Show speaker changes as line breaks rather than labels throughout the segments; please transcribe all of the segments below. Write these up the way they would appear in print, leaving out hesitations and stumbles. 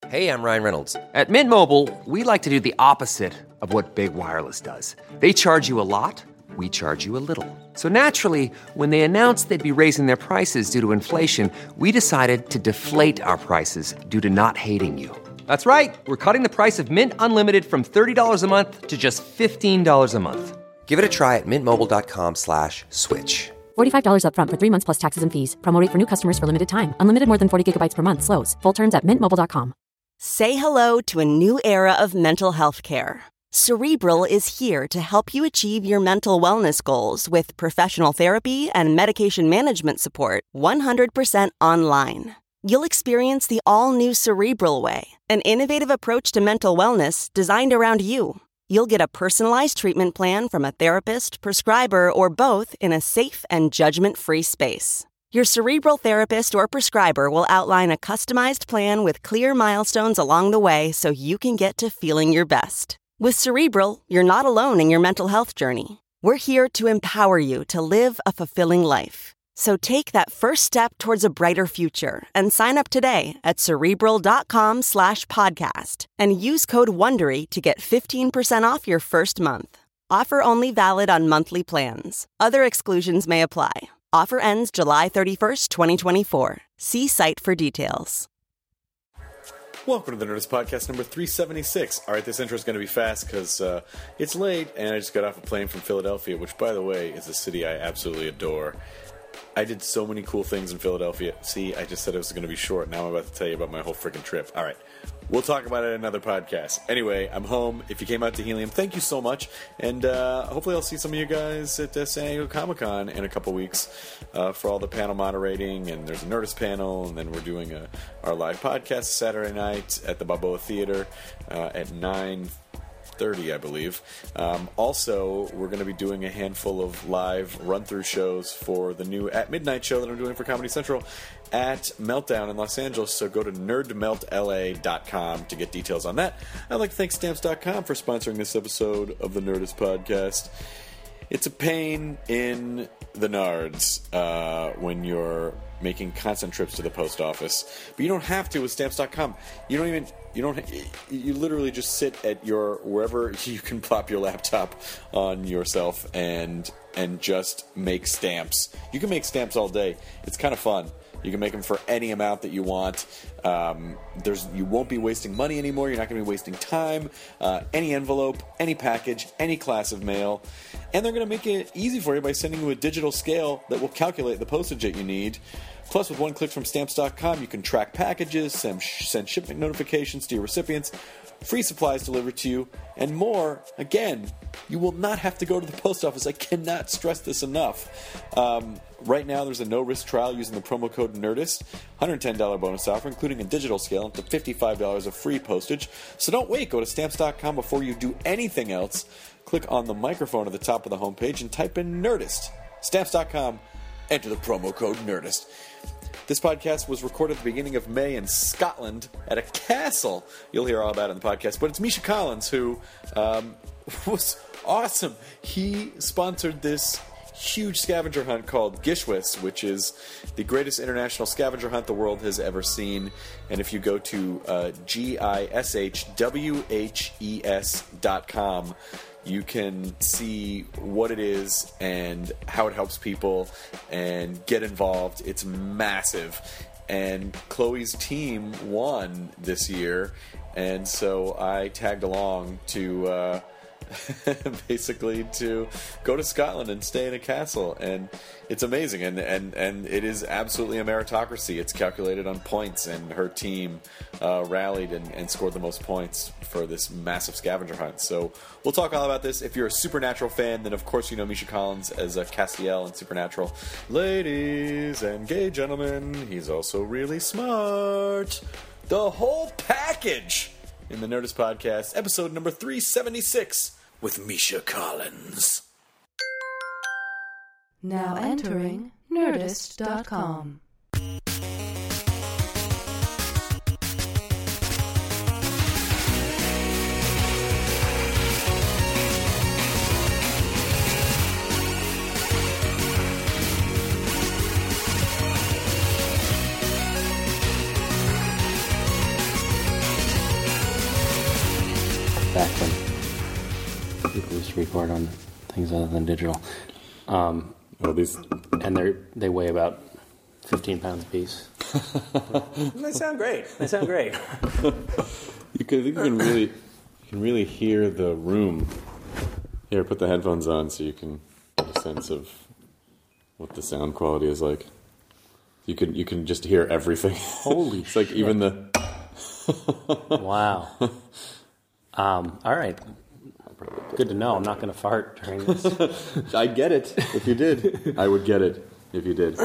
Hey, I'm Ryan Reynolds. At Mint Mobile, we like to do the opposite of what Big Wireless does. They charge you a lot, we charge you a little. So naturally, when they announced they'd be raising their prices due to inflation, we decided to deflate our prices due to not hating you. That's right. We're cutting the price of Mint Unlimited from $30 a month to just $15 a month. Give it a try at mintmobile.com/switch.
$45 up front for 3 months plus taxes and fees. Promo rate for new customers for limited time. Unlimited more than 40 gigabytes per month. Slows full terms at mintmobile.com.
Say hello to a new era of mental health care. Cerebral is here to help you achieve your mental wellness goals with professional therapy and medication management support 100% online. You'll experience the all-new Cerebral Way, an innovative approach to mental wellness designed around you. You'll get a personalized treatment plan from a therapist, prescriber, or both in a safe and judgment-free space. Your Cerebral therapist or prescriber will outline a customized plan with clear milestones along the way so you can get to feeling your best. With Cerebral, you're not alone in your mental health journey. We're here to empower you to live a fulfilling life. So take that first step towards a brighter future and sign up today at Cerebral.com/podcast and use code WONDERY to get 15% off your first month. Offer only valid on monthly plans. Other exclusions may apply. Offer ends July 31st, 2024. See site for details.
Welcome to the Nerdist Podcast number 376. All right, this intro is going to be fast because it's late and I just got off a plane from Philadelphia, which, by the way, is a city I absolutely adore. I did so many cool things in Philadelphia. See, I just said it was going to be short. Now I'm about to tell you about my whole freaking trip. All right. We'll talk about it in another podcast. Anyway, I'm home. If you came out to Helium, thank you so much. And hopefully I'll see some of you guys at San Diego Comic-Con in a couple weeks for all the panel moderating. And there's a Nerdist panel. And then we're doing our live podcast Saturday night at the Balboa Theater at 9:30, I believe. Also, we're going to be doing a handful of live run-through shows for the new At Midnight show that I'm doing for Comedy Central at Meltdown in Los Angeles, so go to nerdmeltla.com to get details on that. I'd like to thank Stamps.com for sponsoring this episode of the Nerdist Podcast. It's a pain in the nards when you're making constant trips to the post office, but you don't have to with Stamps.com. You literally just sit at your wherever you can plop your laptop on yourself and just make stamps. You can make stamps all day. It's kind of fun. You can make them for any amount that you want. You won't be wasting money anymore. You're not going to be wasting time. Any envelope, any package, any class of mail. And they're going to make it easy for you by sending you a digital scale that will calculate the postage that you need. Plus, with one click from Stamps.com, you can track packages, send shipment notifications to your recipients, free supplies delivered to you, and more. Again, you will not have to go to the post office. I cannot stress this enough. Right now, there's a no-risk trial using the promo code NERDIST, $110 bonus offer, including a digital scale, up to $55 of free postage. So don't wait. Go to Stamps.com before you do anything else. Click on the microphone at the top of the homepage and type in NERDIST. Stamps.com. Enter the promo code NERDIST. This podcast was recorded at the beginning of May in Scotland at a castle. You'll hear all about it in the podcast. But it's Misha Collins who was awesome. He sponsored this huge scavenger hunt called Gishwis, which is the greatest international scavenger hunt the world has ever seen. And if you go to GISHWHES.com, you can see what it is and how it helps people and get involved. It's massive. And Chloe's team won this year, and so I tagged along to basically to go to Scotland and stay in a castle, and it's amazing, and it is absolutely a meritocracy. It's calculated on points, and her team rallied and scored the most points for this massive scavenger hunt. So we'll talk all about this. If you're a Supernatural fan, then of course you know Misha Collins as Castiel in Supernatural. Ladies and gay gentlemen, he's also really smart. The whole package in the Nerdist Podcast, episode number 376 with Misha Collins.
Now entering Nerdist.com.
back when people used to record on things other than digital. And they weigh about 15 pounds a piece. They sound great.
You can really hear the room. Here, put the headphones on so you can get a sense of what the sound quality is like. You can just hear everything.
Holy
it's like
shit.
Even the
Wow. All right. Good to know. I'm not going to fart during this.
I get it if you did. I would get it if you did.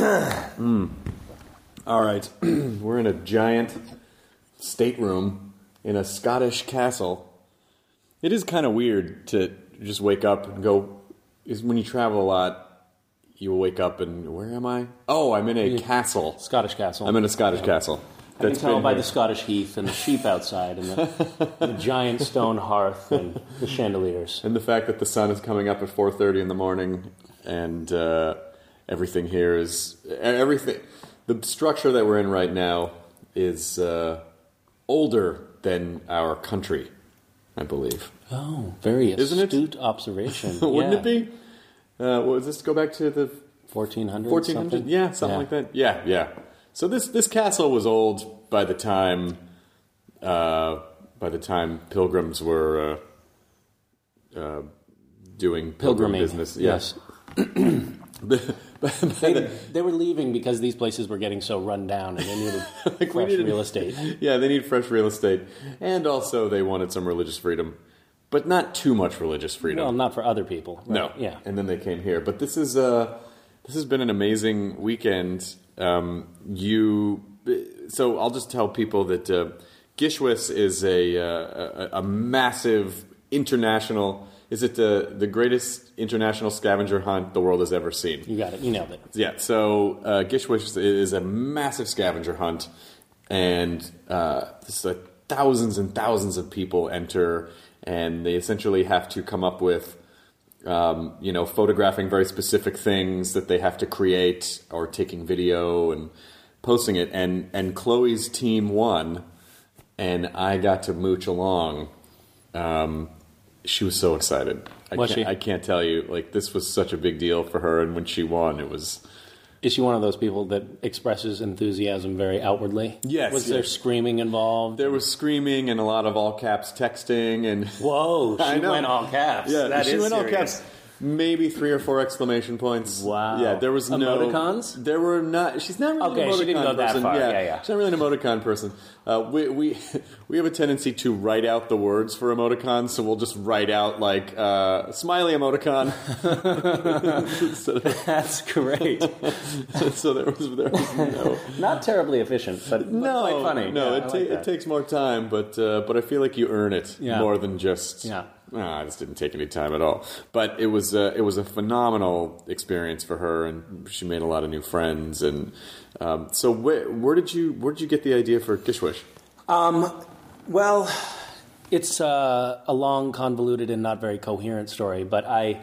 All right. We're in a giant stateroom in a Scottish castle. It is kind of weird to just wake up and go... When you travel a lot, you will wake up and... Where am I? Oh, I'm in a castle.
Scottish castle.
I'm in a Scottish castle.
I can tell by the Scottish heath and the sheep outside and the giant stone hearth and the chandeliers.
And the fact that the sun is coming up at 4:30 in the morning and everything here is... Everything... The structure that we're in right now is older than our country, I believe.
Oh, very astute observation.
Wouldn't it be? What was this? Go back to the
1400s?
1400? Yeah, something like that. Yeah. So this castle was old by the time pilgrims were doing pilgrim business.
Yes. They were leaving because these places were getting so run down and they needed real estate.
Yeah, they need fresh real estate. And also they wanted some religious freedom. But not too much religious freedom.
Well, not for other people. Right?
No.
Yeah.
And then they came here. But this has been an amazing weekend. So I'll just tell people that Gishwis is a massive international... Is it the greatest international scavenger hunt the world has ever seen?
You got it. You nailed it.
Yeah. So Gishwis is a massive scavenger hunt, and thousands and thousands of people enter, and they essentially have to come up with, photographing very specific things that they have to create, or taking video and posting it. And Chloe's team won, and I got to mooch along. She was so excited. I can't tell you. Like, this was such a big deal for her, and when she won, it was...
Is she one of those people that expresses enthusiasm very outwardly?
Yes.
Was there screaming involved?
There was screaming and a lot of all-caps texting. And
whoa, she went all caps.
Yeah, she went all caps. Maybe 3 or 4 exclamation points.
Wow.
Yeah, there was
emoticons?
There were not. She's not really an emoticon
she didn't go
person.
that far. Yeah.
She's not really an emoticon person. We have a tendency to write out the words for emoticons, so we'll just write out like smiley emoticon.
That's great.
So there was no.
Not terribly efficient, but quite funny.
No,
yeah,
it takes more time, but I feel like you earn it more than just.
Yeah.
This didn't take any time at all, but it was a phenomenal experience for her, and she made a lot of new friends. And so, where did you get the idea for Gishwish?
Well, it's a long, convoluted, and not very coherent story. But I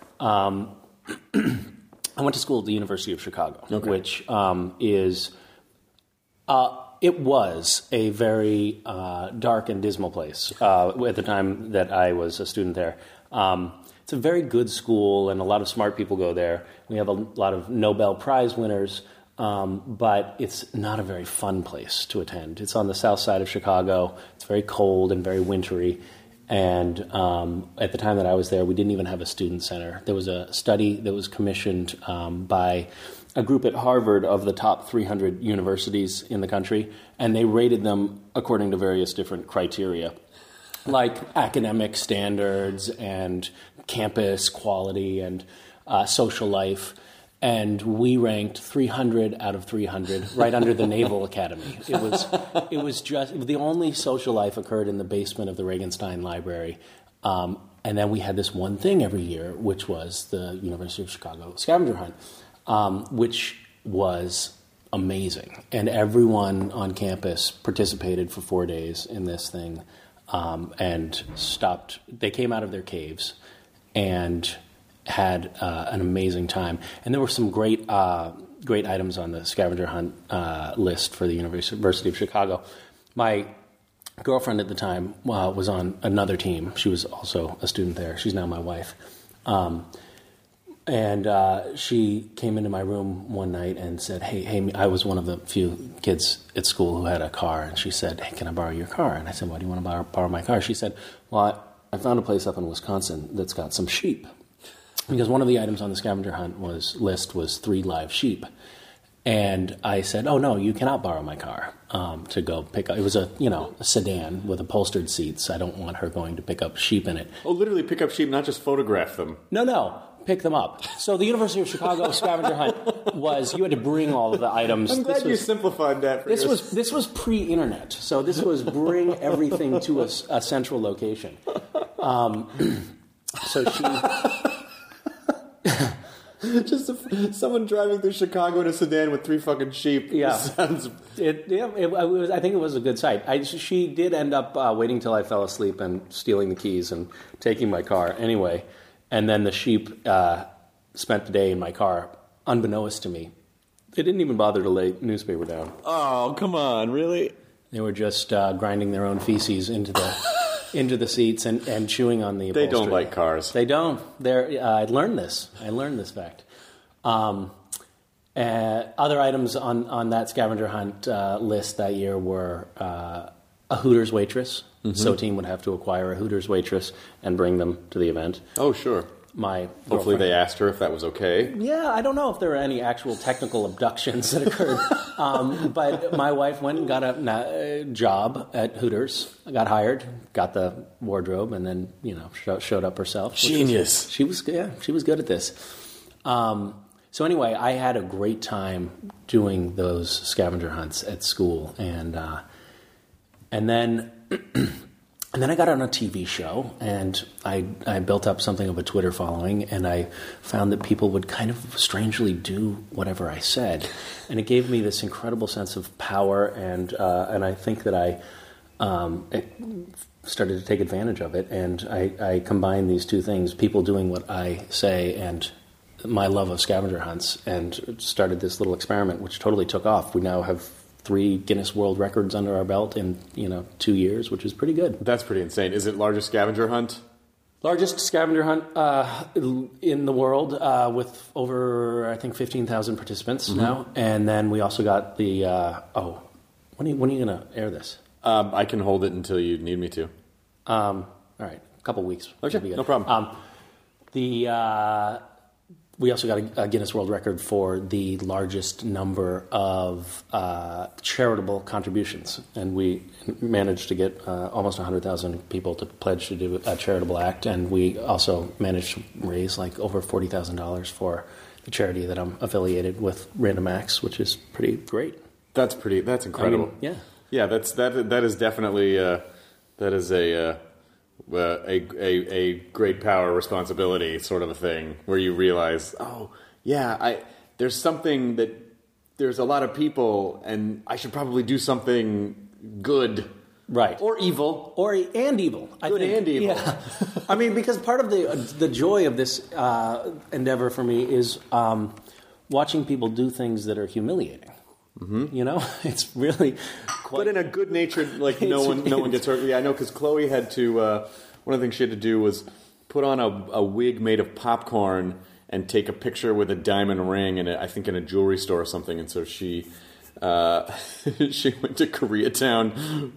went to school at the University of Chicago, which is. It was a very dark and dismal place at the time that I was a student there. It's a very good school, and a lot of smart people go there. We have a lot of Nobel Prize winners, but it's not a very fun place to attend. It's on the south side of Chicago. It's very cold and very wintry. And at the time that I was there, we didn't even have a student center. There was a study that was commissioned by a group at Harvard of the top 300 universities in the country, and they rated them according to various different criteria, like academic standards and campus quality and social life. And we ranked 300 out of 300, right under the Naval Academy. It was just the only social life occurred in the basement of the Regenstein Library. And then we had this one thing every year, which was the University of Chicago scavenger hunt. Which was amazing. And everyone on campus participated for 4 days in this thing and stopped. They came out of their caves and had an amazing time. And there were some great items on the scavenger hunt list for the University of Chicago. My girlfriend at the time was on another team. She was also a student there. She's now my wife. And she came into my room one night and said, hey, I was one of the few kids at school who had a car. And she said, hey, can I borrow your car? And I said, why do you want to borrow my car? She said, well, I found a place up in Wisconsin that's got some sheep. Because one of the items on the scavenger hunt list was 3 live sheep. And I said, oh, no, you cannot borrow my car to go pick up. It was a sedan with upholstered seats. I don't want her going to pick up sheep in it.
Oh, literally pick up sheep, not just photograph them.
No. Pick them up. So the University of Chicago scavenger hunt was you had to bring all of the items.
I'm glad you simplified that.
This was pre-internet, so this was bring everything to a central location. So she.
Just someone driving through Chicago in a sedan with 3 fucking sheep.
Yeah,
sounds.
It was. I think it was a good sight. She did end up waiting till I fell asleep and stealing the keys and taking my car anyway. And then the sheep spent the day in my car, unbeknownst to me. They didn't even bother to lay newspaper down.
Oh, come on, really?
They were just grinding their own feces into the seats and chewing on the upholstery.
They don't like cars.
They don't. I learned this. fact. Other items on that scavenger hunt list that year were a Hooters waitress. Mm-hmm. So a team would have to acquire a Hooters waitress and bring them to the event.
Oh, sure. Hopefully they asked her if that was okay.
Yeah, I don't know if there were any actual technical abductions that occurred. But my wife went and got a job at Hooters, got hired, got the wardrobe, and then showed up herself.
Genius.
She was good at this. So anyway, I had a great time doing those scavenger hunts at school, and then. And then I got on a TV show, and I built up something of a Twitter following, and I found that people would kind of strangely do whatever I said. And it gave me this incredible sense of power, and I think that I started to take advantage of it. And I combined these two things, people doing what I say and my love of scavenger hunts, and started this little experiment, which totally took off. We now have 3 Guinness World Records under our belt in 2 years, which is pretty good.
That's pretty insane. Is it largest scavenger hunt?
Largest scavenger hunt in the world with over, I think, 15,000 participants now. And then we also got the when are you going to air this?
I can hold it until you need me to.
All right, a couple weeks.
Okay, no problem.
We also got a Guinness World Record for the largest number of charitable contributions, and we managed to get almost 100,000 people to pledge to do a charitable act, and we also managed to raise over $40,000 for the charity that I'm affiliated with, Random Acts, which is pretty great.
That's incredible.
I mean,
yeah. That is definitely that is a great power responsibility sort of a thing where you realize, there's a lot of people and I should probably do something good.
Right.
Or evil.
And evil.
Good and evil. Yeah.
I mean, because part of the joy of this endeavor for me is watching people do things that are humiliating. Mm-hmm. It's really
but in a good-natured, no one gets hurt. Yeah, I know, because Chloe had to, one of the things she had to do was put on a wig made of popcorn and take a picture with a diamond ring in I think in a jewelry store or something, and so she she went to Koreatown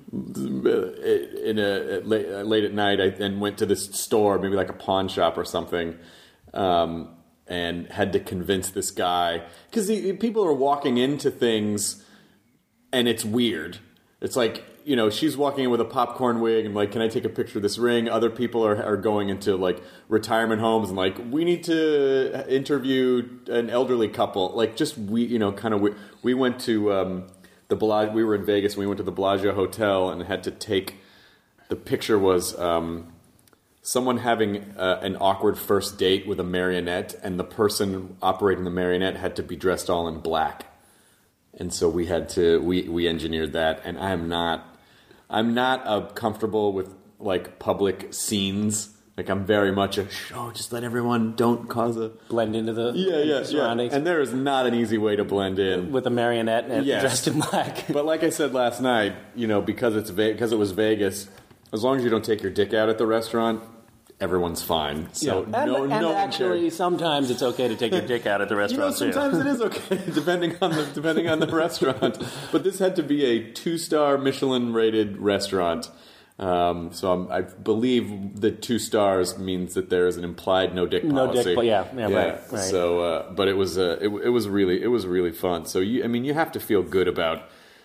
late at night and went to this store, maybe like a pawn shop or something, and had to convince this guy, because people are walking into things and it's weird. It's like, she's walking in with a popcorn wig and can I take a picture of this ring? Other people are going into retirement homes and we need to interview an elderly couple. We went to the Bellagio. We were in Vegas and we went to the Bellagio Hotel and had to take, the picture was someone having an awkward first date with a marionette, and the person operating the marionette had to be dressed all in black. And so we had to we engineered that, and I'm not comfortable with public scenes Like, I'm very much just let everyone, don't cause a...
Blend into the surroundings.
And there is not an easy way to blend in.
With a marionette and dressed in black.
But like I said last night, because it was Vegas, as long as you don't take your dick out at the restaurant, everyone's fine. So
actually, sometimes it's okay to take your dick out at the restaurant,
sometimes it is okay, depending on the restaurant. But this had to be a 2-star Michelin-rated restaurant. So I believe that 2 stars means that there is an implied no dick policy.
Right.
So, but it was really fun. So you have to feel good about,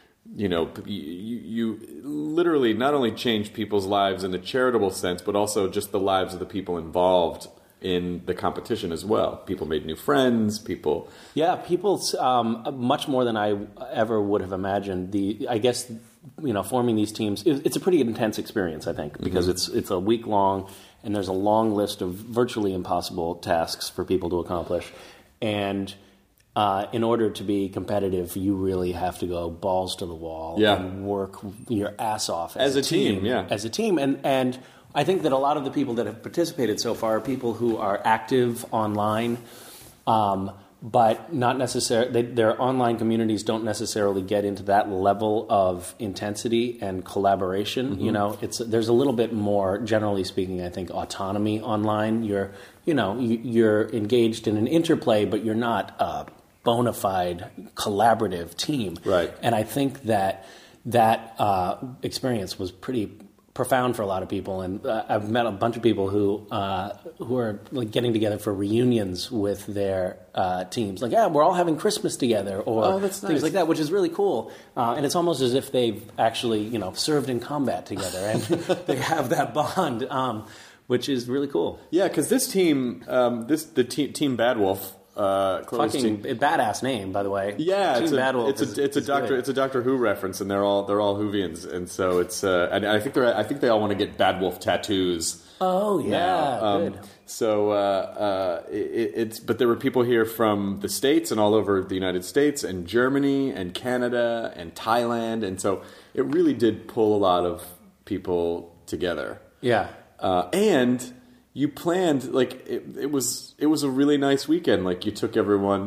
you literally not only change people's lives in a charitable sense, but also just the lives of the people involved in the competition as well. People made new friends. People much more than I ever would have imagined.
Forming these teams, it's a pretty intense experience, I think, because it's a week long, and there's a long list of virtually impossible tasks for people to accomplish. And in order to be competitive, you really have to go balls to the wall and work your ass off as a team. As a team. And I think that a lot of the people that have participated so far are people who are active online, but not necessarily, their online communities don't necessarily get into that level of intensity and collaboration. There's a little bit more, generally speaking, I think, autonomy online. You're engaged in an interplay, but you're not a bona fide collaborative team.
Right.
And I think that experience was pretty profound for a lot of people, and I've met a bunch of people who are like getting together for reunions with their teams. Like, we're all having Christmas together, or things like that, which is really cool. And it's almost as if they've actually, served in combat together, and they have that bond, which is really cool.
Yeah, because this team, Team Bad Wolf.
Fucking badass name, by the way.
Yeah,
it's
a Doctor Who reference, and they're all Whovians, and so it's and I think they all want to get Bad Wolf tattoos.
Oh yeah, good.
So but there were people here from the States and all over the United States and Germany and Canada and Thailand, and so it really did pull a lot of people together.
Yeah,
and you planned, like, it was a really nice weekend. Like, you guys took everyone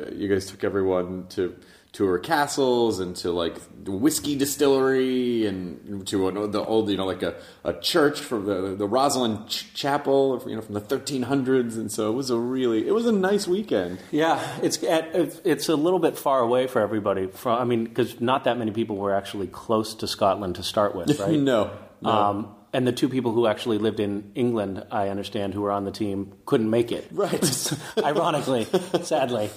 to tour castles and to, like, the whiskey distillery and to the old, like a church from the Rosalind Chapel, from the 1300s. And so it was a nice weekend.
Yeah, it's a little bit far away for everybody. Because not that many people were actually close to Scotland to start with, right?
No.
And the 2 people who actually lived in England, I understand, who were on the team, couldn't make it.
Right.
Ironically, sadly.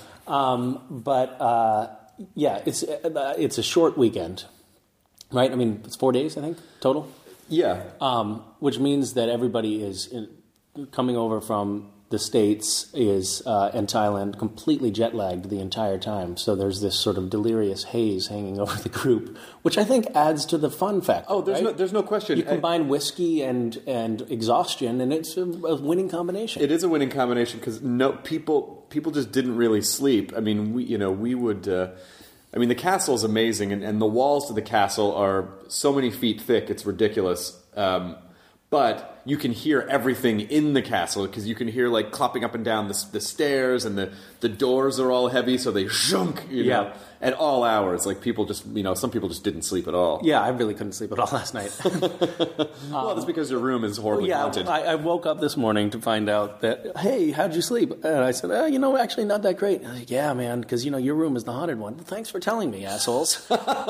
It's a short weekend, right? It's 4 days, I think, total.
Yeah.
Which means that everybody is coming over from the States and Thailand completely jet-lagged the entire time. So there's this sort of delirious haze hanging over the group, which I think adds to the fun factor.
Oh, there's no question.
You combine whiskey and exhaustion, and it's a winning combination.
It is a winning combination because people just didn't really sleep. We would. The castle is amazing, and the walls to the castle are so many feet thick, it's ridiculous. But you can hear everything in the castle because you can hear, like, clopping up and down the stairs, and the doors are all heavy, so they shunk, at all hours. Like, people just, some people just didn't sleep at all.
Yeah, I really couldn't sleep at all last night.
Well, that's because your room is horribly haunted.
I woke up this morning to find out that, hey, how'd you sleep? And I said, actually not that great. And I was like, yeah, man, because, your room is the haunted one. Well, thanks for telling me, assholes.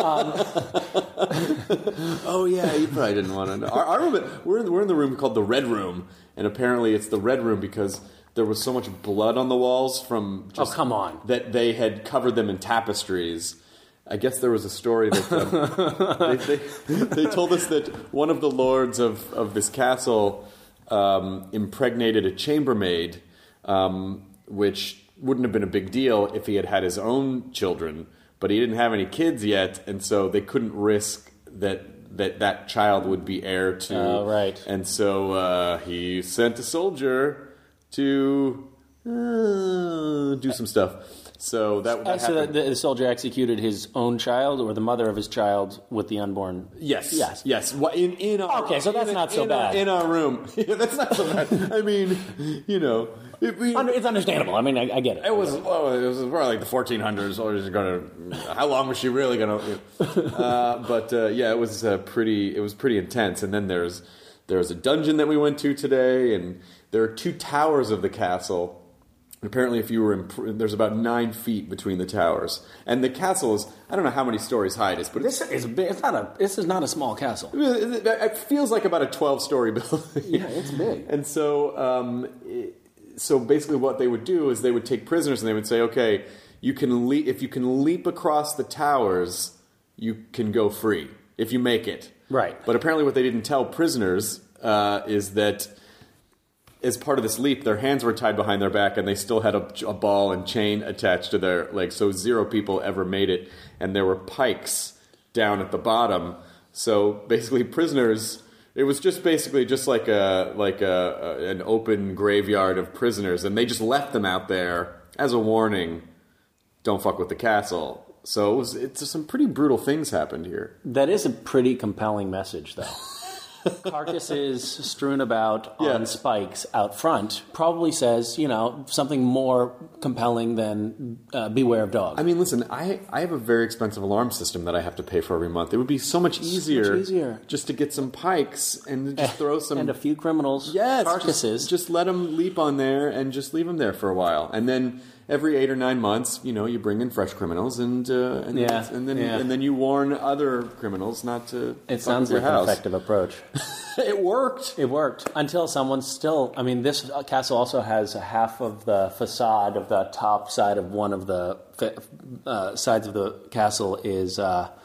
Oh, yeah, you probably didn't want to know. Our room, we're in the room called the Red Room, and apparently it's the Red Room because there was so much blood on the walls from just...
Oh, come on.
That they had covered them in tapestries. I guess there was a story that they told us that one of the lords of this castle impregnated a chambermaid, which wouldn't have been a big deal if he had his own children, but he didn't have any kids yet, and so they couldn't risk that child would be heir to.
Oh, right.
And so he sent a soldier to do some stuff. So that
So
happened.
the soldier executed his own child or the mother of his child with the unborn?
Yes.
Yes.
In our,
Okay, so that's not so bad.
In our room. Yeah, that's not so bad. I mean,
It's understandable. I mean, I get it.
It was probably like the 1400s. Or is going to? How long was she really going to? It was pretty intense. And then there's a dungeon that we went to today, and there are 2 towers of the castle. Apparently, if you were there's about 9 feet between the towers, and the castle is, I don't know how many stories high it is, but
This is big. This is not a small castle.
it feels like about a 12-story building.
Yeah, it's big.
And so, so basically, what they would do is they would take prisoners and they would say, "Okay, if you can leap across the towers, you can go free if you make it."
Right.
But apparently, what they didn't tell prisoners is that, as part of this leap, their hands were tied behind their back, and they still had a ball and chain attached to their legs. So 0 people ever made it, and there were pikes down at the bottom. So basically, prisoners. It was just basically like an open graveyard of prisoners, and they just left them out there as a warning. Don't fuck with the castle. So it's some pretty brutal things happened here.
That is a pretty compelling message, though. Carcasses strewn about on spikes out front probably says, something more compelling than beware of dogs.
I mean, listen, I have a very expensive alarm system that I have to pay for every month. It would be so much easier just to get some pikes and just throw some...
And a few criminals' carcasses.
Just let them leap on there and just leave them there for a while. And then every 8 or 9 months, you bring in fresh criminals and then you warn other criminals not to.
It sounds like an effective approach.
It worked.
It worked until someone still. I mean, this castle also has half of the facade of the top side of one of the sides of the castle is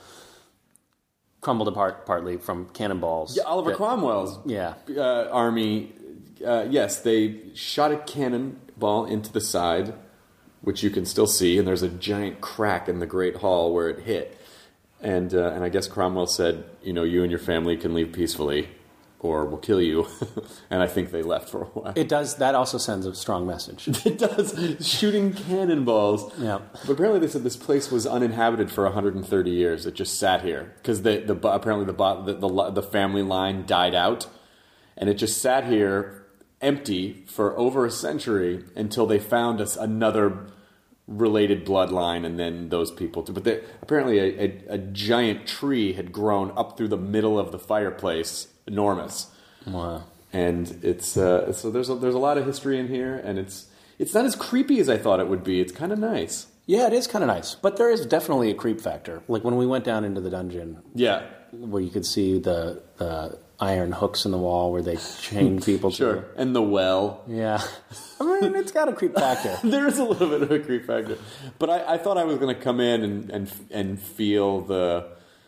crumbled apart partly from cannonballs.
Yeah, Oliver Cromwell's army. Yes, they shot a cannonball into the side, which you can still see, and there's a giant crack in the Great Hall where it hit. And I guess Cromwell said, you and your family can leave peacefully, or we'll kill you. And I think they left for a while.
It does. That also sends a strong message.
It does. Shooting cannonballs.
Yeah.
But apparently they said this place was uninhabited for 130 years. It just sat here because apparently the family line died out, and it just sat here empty for over a century until they found another related bloodline, and then those people too. But apparently a giant tree had grown up through the middle of the fireplace, enormous.
Wow.
And it's so there's a lot of history in here, and it's not as creepy as I thought it would be. It's kind of nice.
Yeah, it is kind of nice, but there is definitely a creep factor. Like when we went down into the dungeon, where you could see the iron hooks in the wall where they chained people to.
And the well.
Yeah. I mean, it's got a creep factor.
There is a little bit of a creep factor. But I thought I was going to come in and feel the,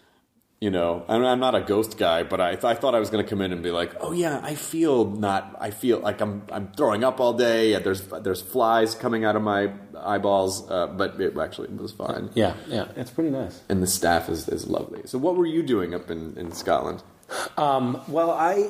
I'm not a ghost guy, but I thought I was going to come in and be like, oh yeah, I feel like I'm throwing up all day. There's flies coming out of my eyeballs, but it was fine.
Yeah, it's pretty nice.
And the staff is lovely. So what were you doing up in Scotland?
Well,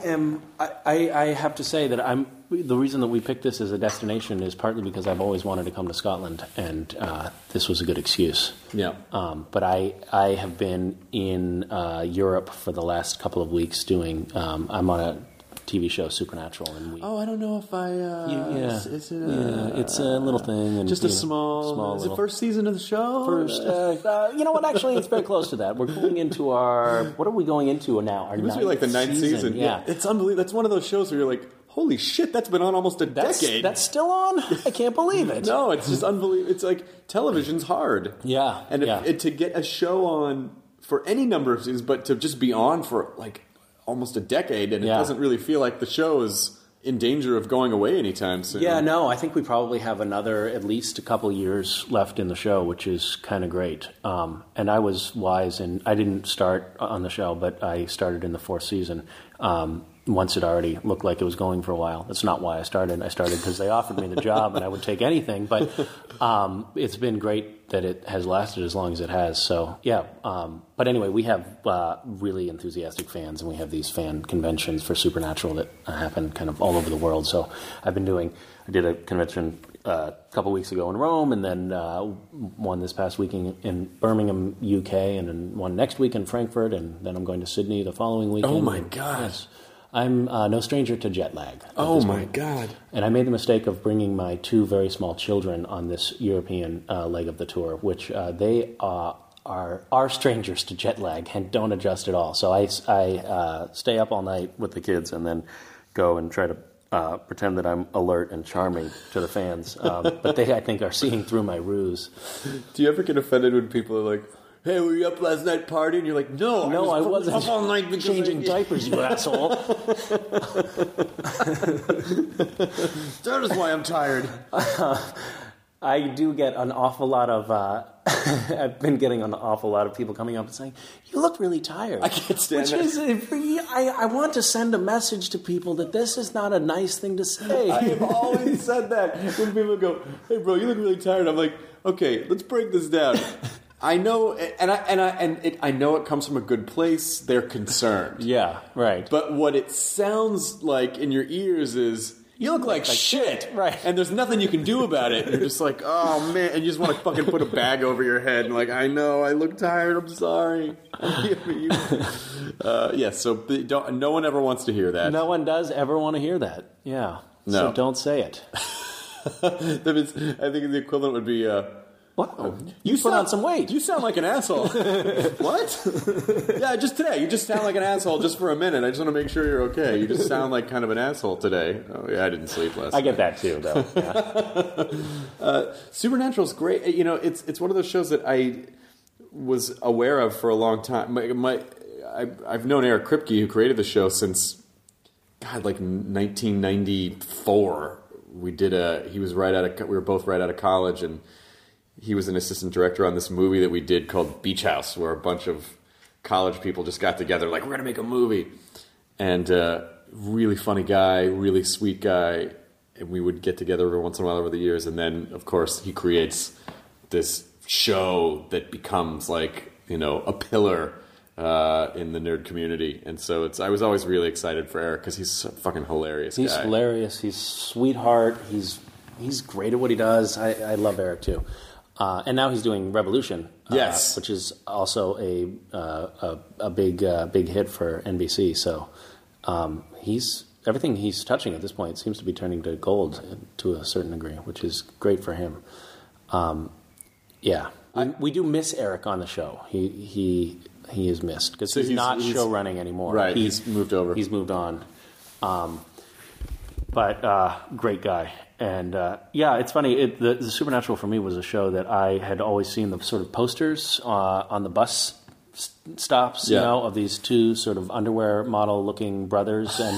I have to say that the reason that we picked this as a destination is partly because I've always wanted to come to Scotland, and this was a good excuse.
Yeah.
But I have been in Europe for the last couple of weeks doing. I'm on a TV show, Supernatural, and
I don't know if I.
It's a little thing, and
just a small. Is it first season of the show?
First, you know what? Actually, it's very close to that. We're going into our. What are we going into now? Our
it must be like the 9th season.
Yeah,
it's unbelievable. That's one of those shows where you're like, holy shit, that's been on almost a decade.
That's still on? I can't believe it.
No, it's just unbelievable. It's like television's hard.
Yeah,
and to get a show on for any number of seasons, but to just be on for like almost a decade, and it doesn't really feel like the show is in danger of going away anytime soon.
Yeah, no, I think we probably have at least a couple years left in the show, which is kind of great. And I was wise, and I didn't start on the show, but I started in the 4th season. Once it already looked like it was going for a while. That's not why I started. I started because they offered me the job, and I would take anything. But it's been great that it has lasted as long as it has. So, yeah. But anyway, we have really enthusiastic fans, and we have these fan conventions for Supernatural that happen kind of all over the world. So I did a convention a couple weeks ago in Rome, and then one this past week in Birmingham, UK, and then one next week in Frankfurt, and then I'm going to Sydney the following weekend.
Oh my God!
Yes, I'm no stranger to jet lag.
Oh my God!
And I made the mistake of bringing my 2 very small children on this European leg of the tour, which they are strangers to jet lag and don't adjust at all. So I stay up all night with the kids and then go and try to pretend that I'm alert and charming to the fans. But they, I think, are seeing through my ruse.
Do you ever get offended when people are like, "Hey, were you up last night partying?" And you're like, "No,
I wasn't
up all night because
changing diapers, you asshole."
That is why I'm tired.
I do get an awful lot of... I've been getting an awful lot of people coming up and saying, "You look really tired."
I can't stand that.
I want to send a message to people that this is not a nice thing to say.
I have always said that. When people go, "Hey, bro, you look really tired," I'm like, "Okay, let's break this down." I know, I know it comes from a good place. They're concerned.
Yeah, right.
But what it sounds like in your ears is, "You look like shit."
Right.
And there's nothing you can do about it. You're just like, "Oh, man." And you just want to fucking put a bag over your head and like, "I know, I look tired. I'm sorry." So no one ever wants to hear that.
No one does ever want to hear that. Yeah.
No.
So don't say it.
That means, I think the equivalent would be...
Wow. You put on some weight.
You sound like an asshole. What? Yeah, just today. You just sound like an asshole just for a minute. I just want to make sure you're okay. You just sound like kind of an asshole today. Oh, yeah, I didn't sleep last night.
I get that too, though. Yeah.
Supernatural's great. You know, it's one of those shows that I was aware of for a long time. I've known Eric Kripke, who created the show, since, God, like 1994. We were both right out of college, and he was an assistant director on this movie that we did called Beach House, where a bunch of college people just got together like, "We're going to make a movie." And really funny guy, really sweet guy. And we would get together every once in a while over the years. And then, of course, he creates this show that becomes like, you know, a pillar in the nerd community. And so I was always really excited for Eric because he's a fucking hilarious guy.
He's hilarious. He's a sweetheart. He's great at what he does. I love Eric, too. And now he's doing Revolution,
yes,
which is also a big hit for NBC. So everything he's touching at this point seems to be turning to gold to a certain degree, which is great for him. We do miss Eric on the show. He is missed because he's not show running anymore.
Right, he's moved over.
He's moved on. But great guy. And, it's funny. The Supernatural for me was a show that I had always seen the sort of posters on the bus stops, of these 2 sort of underwear model-looking brothers. And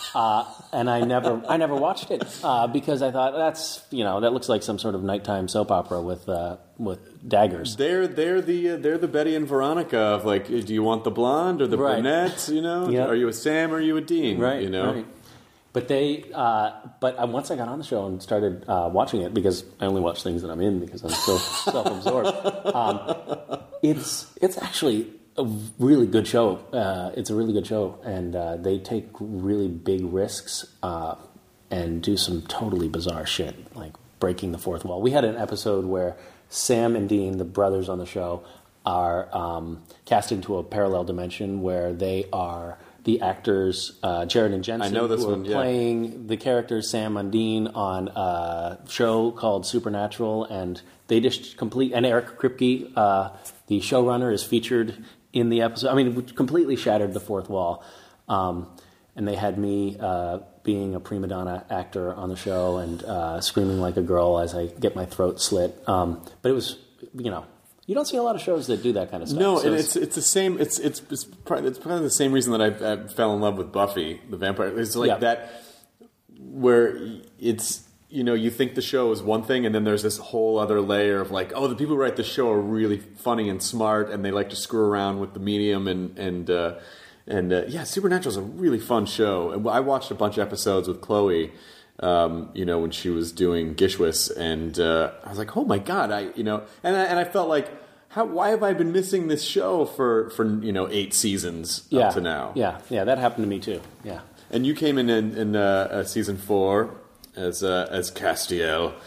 I never watched it because I thought that looks like some sort of nighttime soap opera with daggers.
They're the Betty and Veronica of like, do you want the blonde or the brunette? You know,
yep.
Are you a Sam or are you a Dean?
Right.
You know.
Right. But once I got on the show and started watching it, because I only watch things that I'm in because I'm so self-absorbed. It's actually a really good show. It's a really good show, and they take really big risks and do some totally bizarre shit, like breaking the fourth wall. We had an episode where Sam and Dean, the brothers on the show, are cast into a parallel dimension where they are the actors Jared and Jensen, who are playing the characters Sam and Dean on a show called Supernatural, and they just and Eric Kripke, the showrunner, is featured in the episode. I mean, it completely shattered the fourth wall. And they had me being a prima donna actor on the show and screaming like a girl as I get my throat slit. But it was, you don't see a lot of shows that do that kind of stuff.
No, so and it's the same. It's probably the same reason that I fell in love with Buffy the Vampire. It's like that, where it's you think the show is one thing, and then there's this whole other layer of like, oh, the people who write the show are really funny and smart, and they like to screw around with the medium, and Supernatural is a really fun show. I watched a bunch of episodes with Chloe. When she was doing Gishwas, and I was like, oh my God, and I felt like, why have I been missing this show for 8 seasons up to now?
Yeah, that happened to me too. Yeah,
and you came in season 4 as Castiel,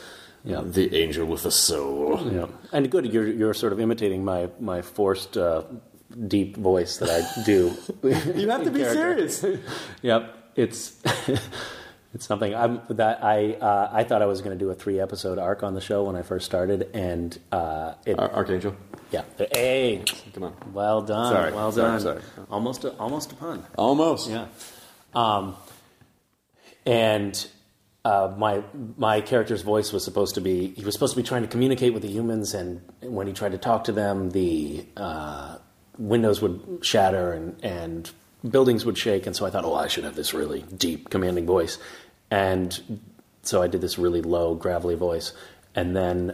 Yeah.
The angel with a soul.
Yeah. And good, you're sort of imitating my forced deep voice that I do.
You have to be serious.
Yep. It's it's something I thought I was going to do a 3-episode arc on the show when I first started, and
Archangel.
Yeah. Hey,
come on.
Well done.
Sorry.
Almost a pun.
Almost.
Yeah. And my character's voice was supposed to be trying to communicate with the humans, and when he tried to talk to them, the windows would shatter and buildings would shake, and so I thought, I should have this really deep, commanding voice. And so I did this really low, gravelly voice, and then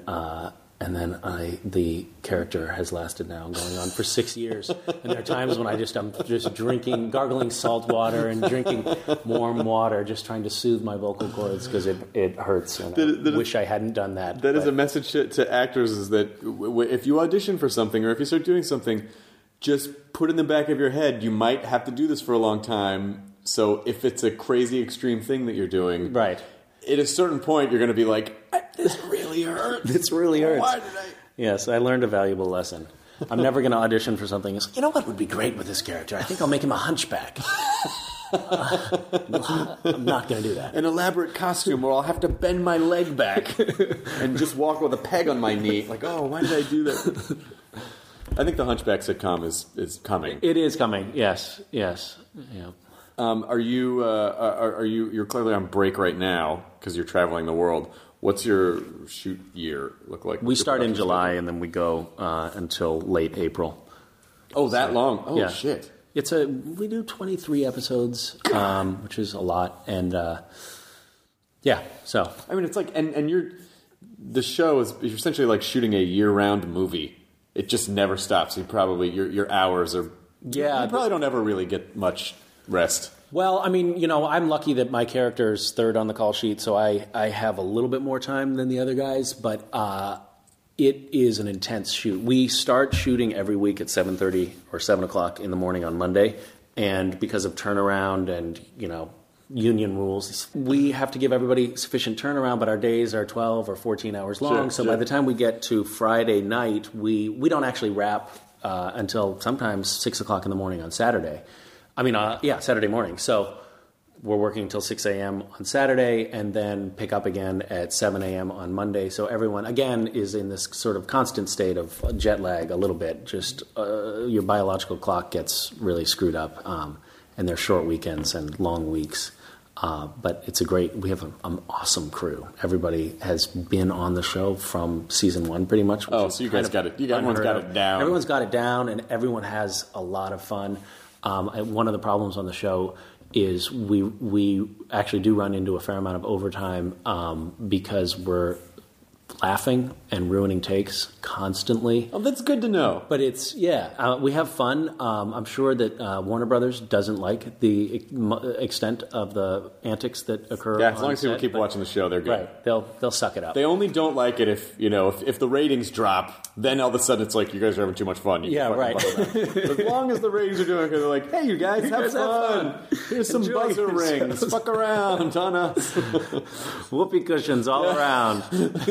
the character has lasted now going on for 6 years. And there are times when I'm just drinking, gargling salt water and drinking warm water, just trying to soothe my vocal cords because it hurts. And I wish I hadn't done that.
That is a message to actors: is that if you audition for something or if you start doing something, just put in the back of your head, you might have to do this for a long time. So if it's a crazy extreme thing that you're doing,
right,
at a certain point, you're going to be like, this really hurts.
This really hurts.
Why did I?
Yes, I learned a valuable lesson. I'm never going to audition for something. It's like, you know what would be great with this character? I think I'll make him a hunchback. I'm not going to do that.
An elaborate costume where I'll have to bend my leg back and just walk with a peg on my knee. Like, why did I do that? I think the Hunchback sitcom is coming.
It is coming. Yes. Yeah.
Are you? You're clearly on break right now because you're traveling the world. What's your shoot year look like?
We start in July and then we go until late April.
Oh, that long? Oh,
yeah.
Shit!
We do 23 episodes, which is a lot, and So
I mean, it's like, and the show is you're essentially like shooting a year-round movie. It just never stops. Your hours are.
Yeah,
you probably don't ever really get much rest.
Well, I mean, I'm lucky that my character's third on the call sheet, so I have a little bit more time than the other guys, but it is an intense shoot. We start shooting every week at 7:30 or 7 o'clock in the morning on Monday, and because of turnaround and, union rules, we have to give everybody sufficient turnaround, but our days are 12 or 14 hours long, so by the time we get to Friday night, we don't actually wrap until sometimes 6 o'clock in the morning on Saturday. Saturday morning. So we're working until 6 a.m. on Saturday and then pick up again at 7 a.m. on Monday. So everyone, again, is in this sort of constant state of jet lag a little bit. Just your biological clock gets really screwed up, and there's short weekends and long weeks. But we have an awesome crew. Everybody has been on the show from season 1 pretty much.
So you guys got it. Everyone's got it down.
Everyone's got it down, and everyone has a lot of fun. One of the problems on the show is we actually do run into a fair amount of overtime because we're laughing and ruining takes constantly.
Oh, that's good to know.
But we have fun. I'm sure that Warner Brothers doesn't like the extent of the antics that occur.
Yeah, as long as people keep watching the show, they're good.
Right, they'll suck it up.
They only don't like it if the ratings drop. Then all of a sudden it's like you guys are having too much fun.
Right.
As long as the ratings are doing it, they're like, hey, you guys have fun. Here's some buzzer rings. Fuck around on us.
Whoopee cushions all around.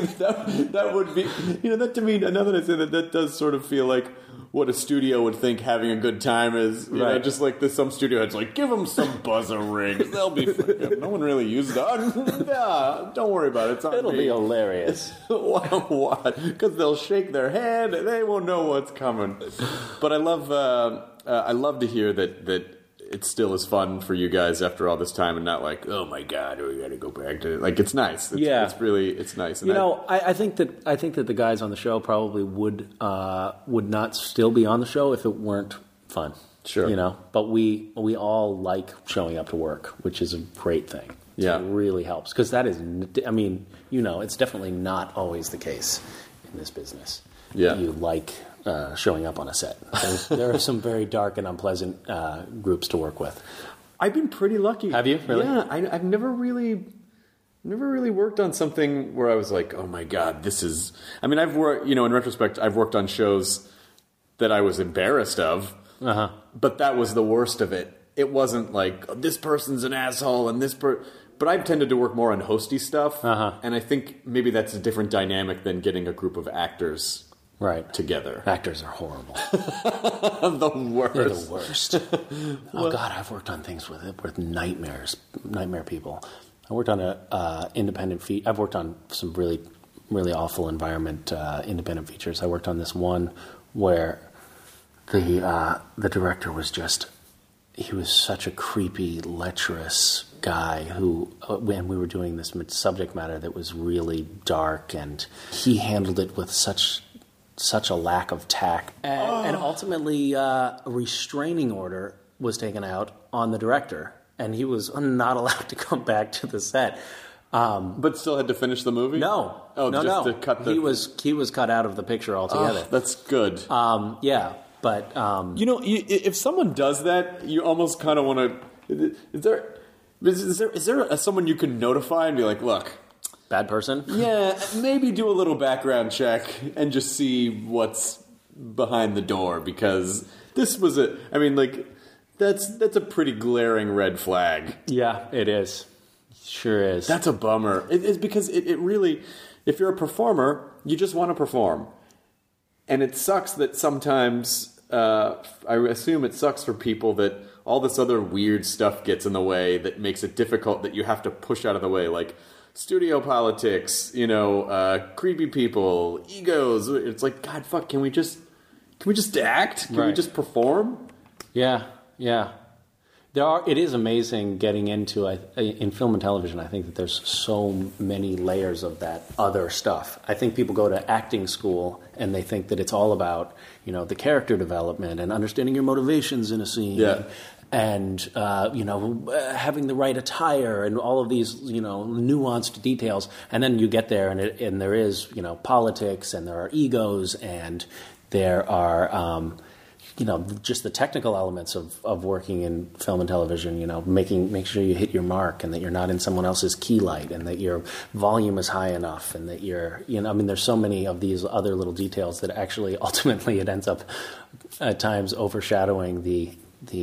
That would be, that to me, now that I say that does sort of feel like what a studio would think having a good time is. You know, just like some studio head's like, give them some buzzer rings. They'll be freaking, no one really uses that. Yeah, don't worry about it. It's on
It'll
me.
be hilarious.
What? Because they'll shake their head. They won't know what's coming. But I love to hear that it still is fun for you guys after all this time and not like, oh my God, we got to go back to it. Like, it's nice. It's nice. And
I think that the guys on the show probably would not still be on the show if it weren't fun.
Sure.
But we all like showing up to work, which is a great thing.
Yeah.
It really helps because that is, it's definitely not always the case in this business.
Yeah.
You like showing up on a set. There are some very dark and unpleasant groups to work with.
I've been pretty lucky.
Have you? Really?
Yeah. I've never really worked on something where I was like, oh my God, this is... I mean, I've worked, in retrospect, I've worked on shows that I was embarrassed of, but that was the worst of it. It wasn't like, oh, this person's an asshole and but I've tended to work more on hosty stuff,
Uh-huh.
and I think maybe that's a different dynamic than getting a group of actors together.
Actors are horrible.
The worst.
They're the worst. Oh God, I've worked on things with nightmare people. I worked on a independent I've worked on some really, really awful environment independent features. I worked on this one where the director was he was such a creepy, lecherous guy who, when we were doing this subject matter that was really dark, and he handled it with such a lack of tact. And ultimately, a restraining order was taken out on the director, and he was not allowed to come back to the set.
But still had to finish the movie?
No.
To cut the...
He was cut out of the picture altogether.
Oh, that's good.
Yeah, but...
if someone does that, you almost kind of want to... Is there someone you can notify and be like, look...
Bad person?
Yeah, maybe do a little background check and just see what's behind the door, because this was that's a pretty glaring red flag.
Yeah, it is. Sure is.
That's a bummer. It's because it really, if you're a performer, you just want to perform. And it sucks that sometimes, I assume it sucks for people that all this other weird stuff gets in the way that makes it difficult, that you have to push out of the way, like studio politics, creepy people, egos. It's like, God, fuck, can we just act? Can we just perform?
Yeah. It is amazing getting into, in film and television, I think that there's so many layers of that other stuff. I think people go to acting school and they think that it's all about, the character development and understanding your motivations in a scene.
Yeah.
And having the right attire and all of these, nuanced details. And then you get there and there is, politics, and there are egos, and there are, just the technical elements of working in film and television, make sure you hit your mark, and that you're not in someone else's key light, and that your volume is high enough, and that you're, there's so many of these other little details that actually ultimately it ends up at times overshadowing the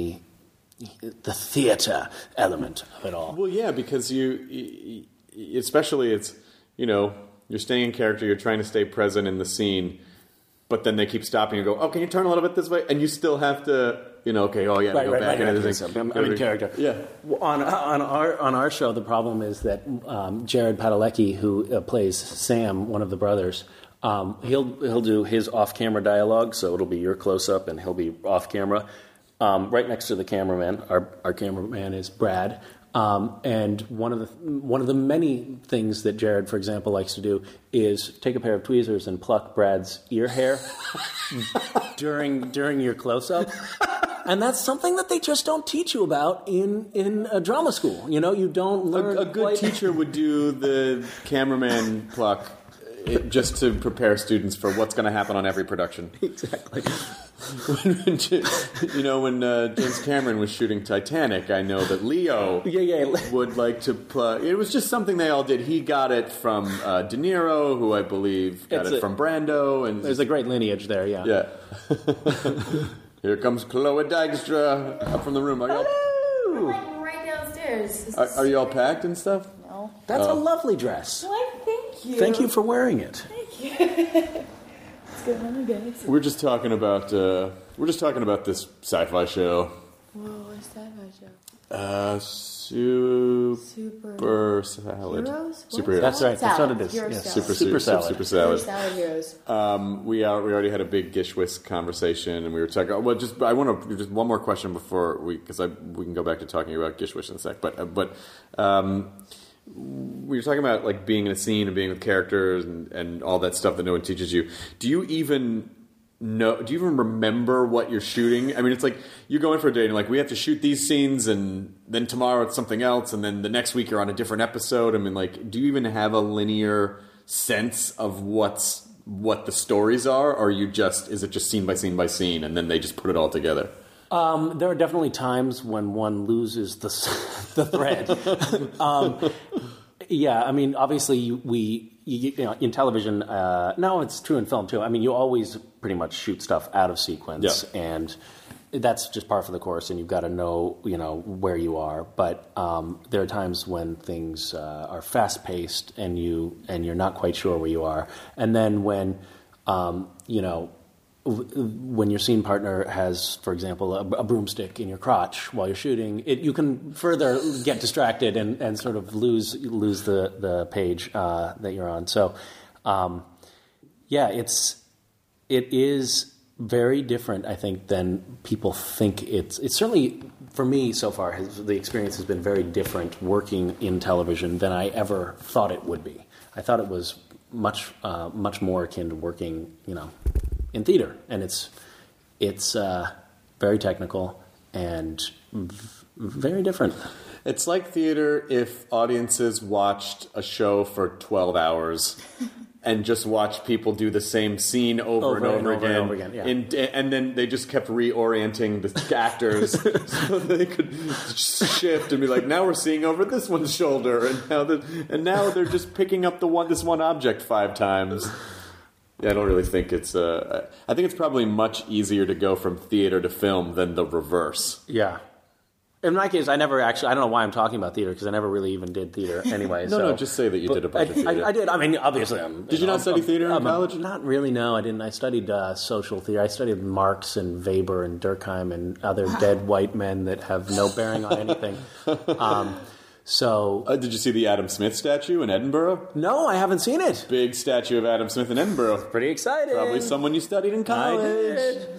theater element of it all.
Well, yeah, because you especially it's, you're staying in character, you're trying to stay present in the scene, but then they keep stopping and go, oh, can you turn a little bit this way? And you still have to, okay, oh yeah, go back and everything.
I'm in character.
Yeah.
On our show, the problem is that Jared Padalecki, who plays Sam, one of the brothers, he'll do his off-camera dialogue, so it'll be your close-up and he'll be off-camera. Right next to the cameraman, our cameraman is Brad, and one of the many things that Jared, for example, likes to do is take a pair of tweezers and pluck Brad's ear hair during your close-up, and that's something that they just don't teach you about in a drama school. You don't learn.
A good teacher would do the cameraman pluck. Just to prepare students for what's going to happen on every production.
Exactly.
when James Cameron was shooting Titanic, I know that Leo would like to plug. It was just something they all did. He got it from De Niro, who I believe got it from Brando. And
there's a great lineage there, yeah.
Yeah. Here comes Chloe Dykstra up from the room. Are y'all...
I'm like right downstairs.
Are you all packed and stuff?
No.
That's a lovely dress.
Why, thank you.
Thank you for wearing it.
Thank you. What's going on, guys?
We're just talking about this sci-fi show.
Whoa, what's sci-fi show?
Super Salad.
Heroes?
Superheroes.
That's right. That's what it is.
Hero
Yes.
salad.
Super Salad.
Super Salad Heroes.
We already had a big Gishwis conversation, and we were talking. Well, I want to just one more question before we can go back to talking about Gishwis in a sec. But we were talking about like being in a scene and being with characters and all that stuff that no one teaches you. Do you even remember what you're shooting? I mean, it's like you go in for a day and you're like, we have to shoot these scenes, and then tomorrow it's something else, and then the next week you're on a different episode. I mean, like, do you even have a linear sense of what the stories are, or is it just scene by scene by scene, and then they just put it all together?
There are definitely times when one loses the thread. Yeah, I mean, obviously in television, no, it's true in film too. I mean, you always pretty much shoot stuff out of sequence, and that's just par for the course, and you've got to know, where you are. But there are times when things are fast paced, and you're not quite sure where you are. And then when when your scene partner has, for example, a broomstick in your crotch while you're shooting, you can further get distracted and sort of lose the page that you're on. So, it is very different, I think, than people think. It's certainly, for me so far, the experience has been very different working in television than I ever thought it would be. I thought it was much more akin to working, in theater, and it's very technical and very different.
It's like theater if audiences watched a show for 12 hours and just watched people do the same scene over and over again. Yeah. And then they just kept reorienting the actors so they could shift and be like, now we're seeing over this one's shoulder, and now they're just picking up this one object 5 times. Yeah, I don't really think it's... I think it's probably much easier to go from theater to film than the reverse.
Yeah. In my case, I never actually... I don't know why I'm talking about theater, because I never really even did theater anyway.
No, just say that you did a bunch of theater.
I did. I mean, obviously...
Did you not study theater in college?
Not really, no. I didn't. I studied social theater. I studied Marx and Weber and Durkheim and other dead white men that have no bearing on anything.
Did you see the Adam Smith statue in Edinburgh?
No, I haven't seen it.
Big statue of Adam Smith in Edinburgh.
Pretty exciting.
Probably someone you studied in college.
I did.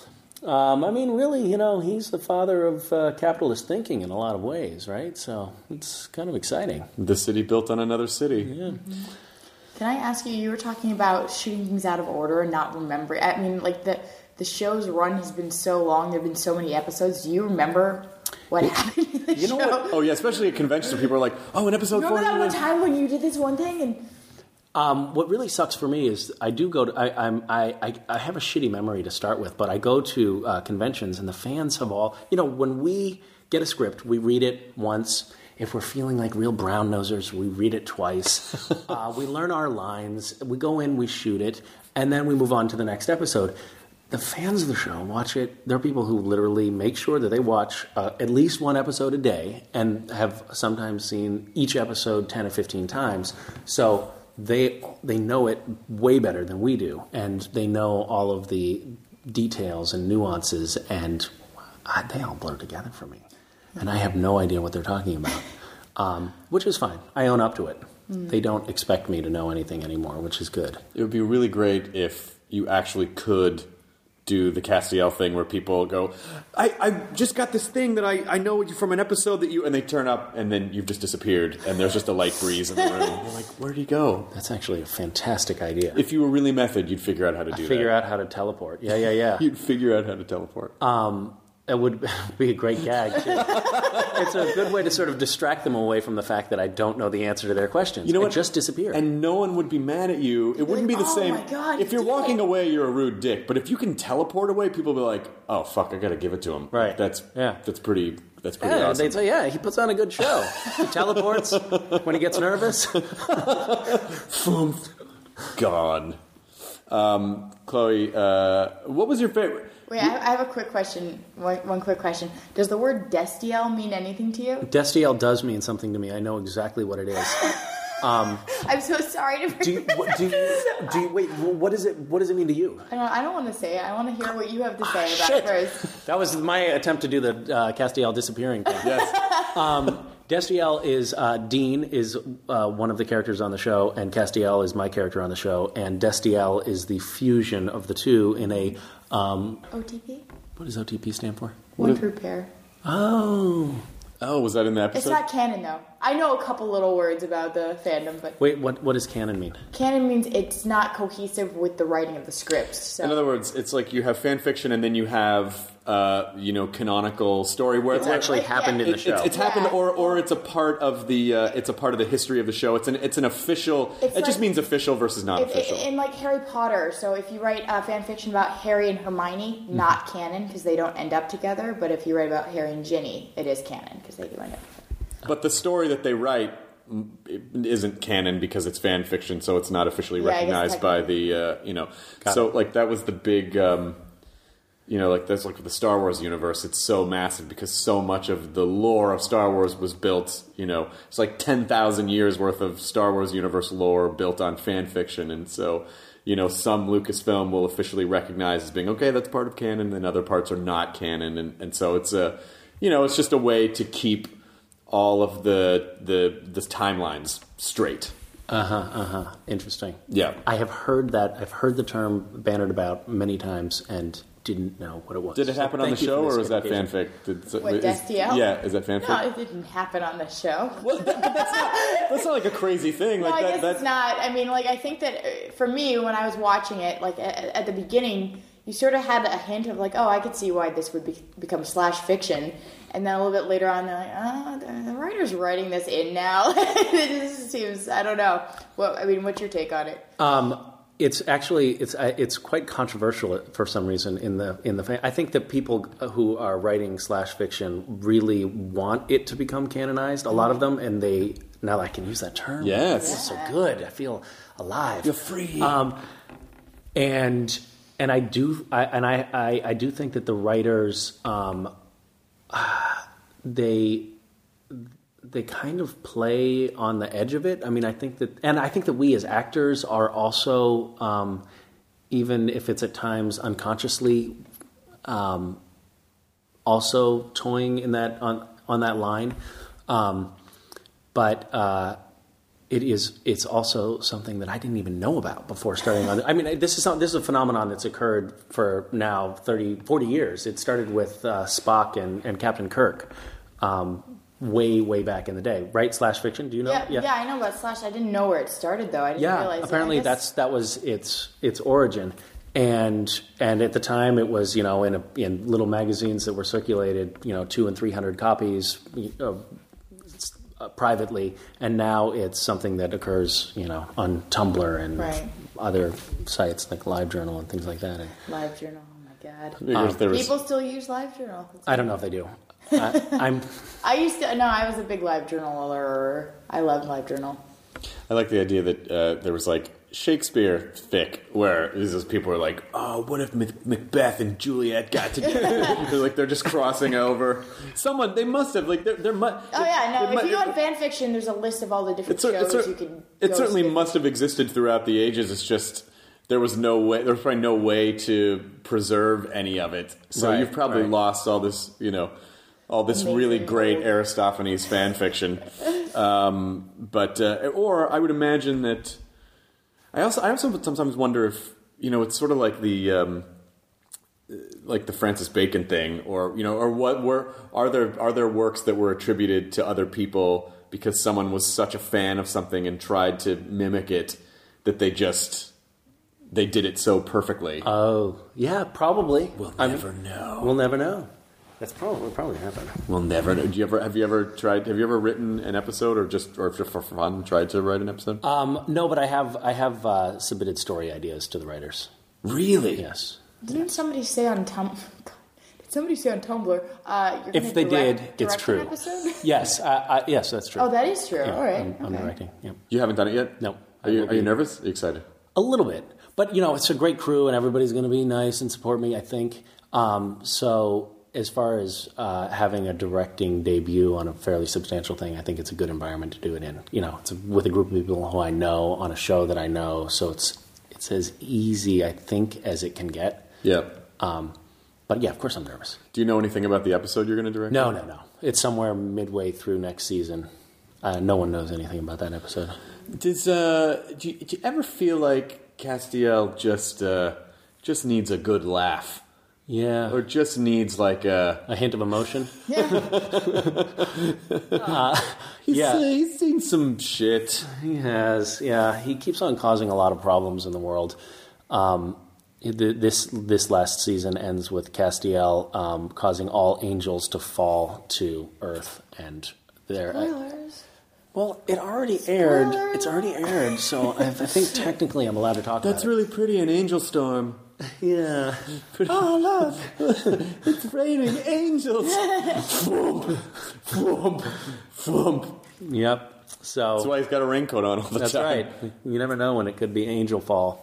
I mean, really, he's the father of capitalist thinking in a lot of ways, right? So it's kind of exciting.
The city built on another city.
Yeah.
Can I ask you, you were talking about shooting things out of order and not remembering. I mean, like the show's run has been so long, there have been so many episodes. Do you remember what happened in the show?
What? Oh, yeah, especially at conventions where people are like, oh, in episode 4...
Remember that one time when you did this one thing and...
What really sucks for me is I do go to I have a shitty memory to start with, but I go to conventions and the fans have all, when we get a script, we read it once. If we're feeling like real brown nosers, we read it twice. We learn our lines. We go in, we shoot it, and then we move on to the next episode. The fans of the show watch it. There are people who literally make sure that they watch at least one episode a day and have sometimes seen each episode 10 or 15 times. So they know it way better than we do, and they know all of the details and nuances, and they all blur together for me. And I have no idea what they're talking about, which is fine. I own up to it. They don't expect me to know anything anymore, which is good.
It would be really great if you actually could do the Castiel thing where people go, I just got this thing that I know from an episode that you... And they turn up and then you've just disappeared and there's just a light breeze in the room. You're like, where'd he go?
That's actually a fantastic idea.
If you were really method, you'd figure out how to do that.
Figure out how to teleport. Yeah.
You'd figure out how to teleport.
It would be a great gag, too. It's a good way to sort of distract them away from the fact that I don't know the answer to their questions.
You know what?
Just disappear.
And no one would be mad at you. It wouldn't be the same.
Oh my God,
if you're walking away, you're a rude dick. But if you can teleport away, people will be like, oh, fuck, I got to give it to him.
Right.
That's pretty awesome.
They'd say, yeah, he puts on a good show. He teleports when he gets nervous.
Gone. Chloe, what was your favorite...
Wait, I have a quick question. One quick question. Does the word Destiel mean anything to you?
Destiel does mean something to me. I know exactly what it is.
I'm so sorry to bring
wait, what does it mean to you?
I don't want to say it. I want to hear what you have to say about it first.
That was my attempt to do the Castiel disappearing thing.
Yes.
Destiel is Dean is one of the characters on the show, and Castiel is my character on the show, and Destiel is the fusion of the two in a
OTP?
What does OTP stand for?
One true pair.
Oh,
was that in the episode?
It's not canon, though. I know a couple little words about the fandom, but...
Wait, what does canon mean?
Canon means it's not cohesive with the writing of the scripts. So.
In other words, it's like you have fan fiction and then you have, canonical story where
it's actually happened in the show.
It's happened, or it's a part of the history of the show. It's an official. It just means official versus not official.
In like Harry Potter, so if you write fan fiction about Harry and Hermione, not canon because they don't end up together. But if you write about Harry and Ginny, it is canon because they do end up together.
But the story that they write isn't canon because it's fan fiction, so it's not officially recognized by the, So, like, that was the big, like that's like the Star Wars universe. It's so massive because so much of the lore of Star Wars was built. It's like 10,000 years worth of Star Wars universe lore built on fan fiction, and so some Lucasfilm will officially recognize as being okay, that's part of canon, and other parts are not canon, and so it's it's just a way to keep all of the timelines straight.
Interesting.
Yeah,
I have heard that. I've heard the term bannered about many times and didn't know what it was.
Did it happen on the show, or is that fanfic?
Destiel?
Yeah, is that fanfic?
No, it didn't happen on the show.
Well, that's not like a crazy thing.
No,
Like
I guess it's not. I mean, I think that for me, when I was watching it, at the beginning, you sort of had a hint of I could see why this would become slash fiction. And then a little bit later on, they're like, the writer's writing this in now. It just seems, I don't know. What's your take on it?
It's actually it's quite controversial for some reason in the. I think that people who are writing slash fiction really want it to become canonized. A lot of them, and now I can use that term.
Yes,
it's so good. I feel alive.
You're free.
And I do think that the writers they kind of play on the edge of it. I mean, I think that we as actors are also, even if it's at times unconsciously, also toying in that on that line. But it's also something that I didn't even know about before starting on. I mean, this is a phenomenon that's occurred for now 30, 40 years. It started with Spock and Captain Kirk. Way back in the day, right? Slash fiction. Do you know?
Yeah, I know about slash. I didn't know where it started though. I didn't realize.
Apparently that was its origin, and at the time it was in little magazines that were circulated 200 and 300 copies privately, and now it's something that occurs on Tumblr and other sites like LiveJournal and things like that.
LiveJournal. Oh my God. People still use LiveJournal.
I don't know if they do.
I used to. No, I was a big LiveJournaler. I loved LiveJournal.
I like the idea that there was Shakespeare fic where these people were like, "Oh, what if Macbeth and Juliet got together?" They're just crossing over. They must have there must.
Oh yeah, no. If you go on fan fiction, there's a list of all the different shows you can.
It certainly must have existed throughout the ages. It's just. There was probably no way to preserve any of it. So you've probably lost all this, all this amazing really great Aristophanes fan fiction. Or I would imagine that. I also sometimes wonder if it's sort of like the Francis Bacon thing, or are there works that were attributed to other people because someone was such a fan of something and tried to mimic it that they did it so perfectly.
Oh, yeah, probably.
We'll never know.
We'll never know. That's probably happened.
We'll never know. Have you ever written an episode or for fun tried to write an episode?
No, but I have submitted story ideas to the writers.
Really?
Yes.
Didn't somebody say on Tumblr? You're
if they did, it's true. Yes, yes, that's true.
Oh, that is true.
Yeah,
all right.
I'm directing. Yep.
You haven't done it yet?
No.
Are you nervous? Are you excited?
A little bit. But, it's a great crew, and everybody's going to be nice and support me, I think. So as far as having a directing debut on a fairly substantial thing, I think it's a good environment to do it in. It's with a group of people who I know on a show that I know, so it's as easy, I think, as it can get.
Yeah.
But, yeah, of course I'm nervous.
Do you know anything about the episode you're going to direct?
No. It's somewhere midway through next season. No one knows anything about that episode.
Do you ever feel like Castiel just needs a good laugh?
Yeah.
Or just needs a
hint of emotion?
He's seen some shit.
He has, yeah. He keeps on causing a lot of problems in the world. This last season ends with Castiel causing all angels to fall to Earth, and
Spoilers.
Well, it already aired. It's already aired, so I think technically I'm allowed to talk about it.
That's really pretty, an angel storm.
Yeah.
Oh, look. It's raining angels. Thwomp, thwomp, thwomp.
Yep. So
That's why he's got a raincoat on all the
that's
time.
right. You never know when it could be Angel Fall.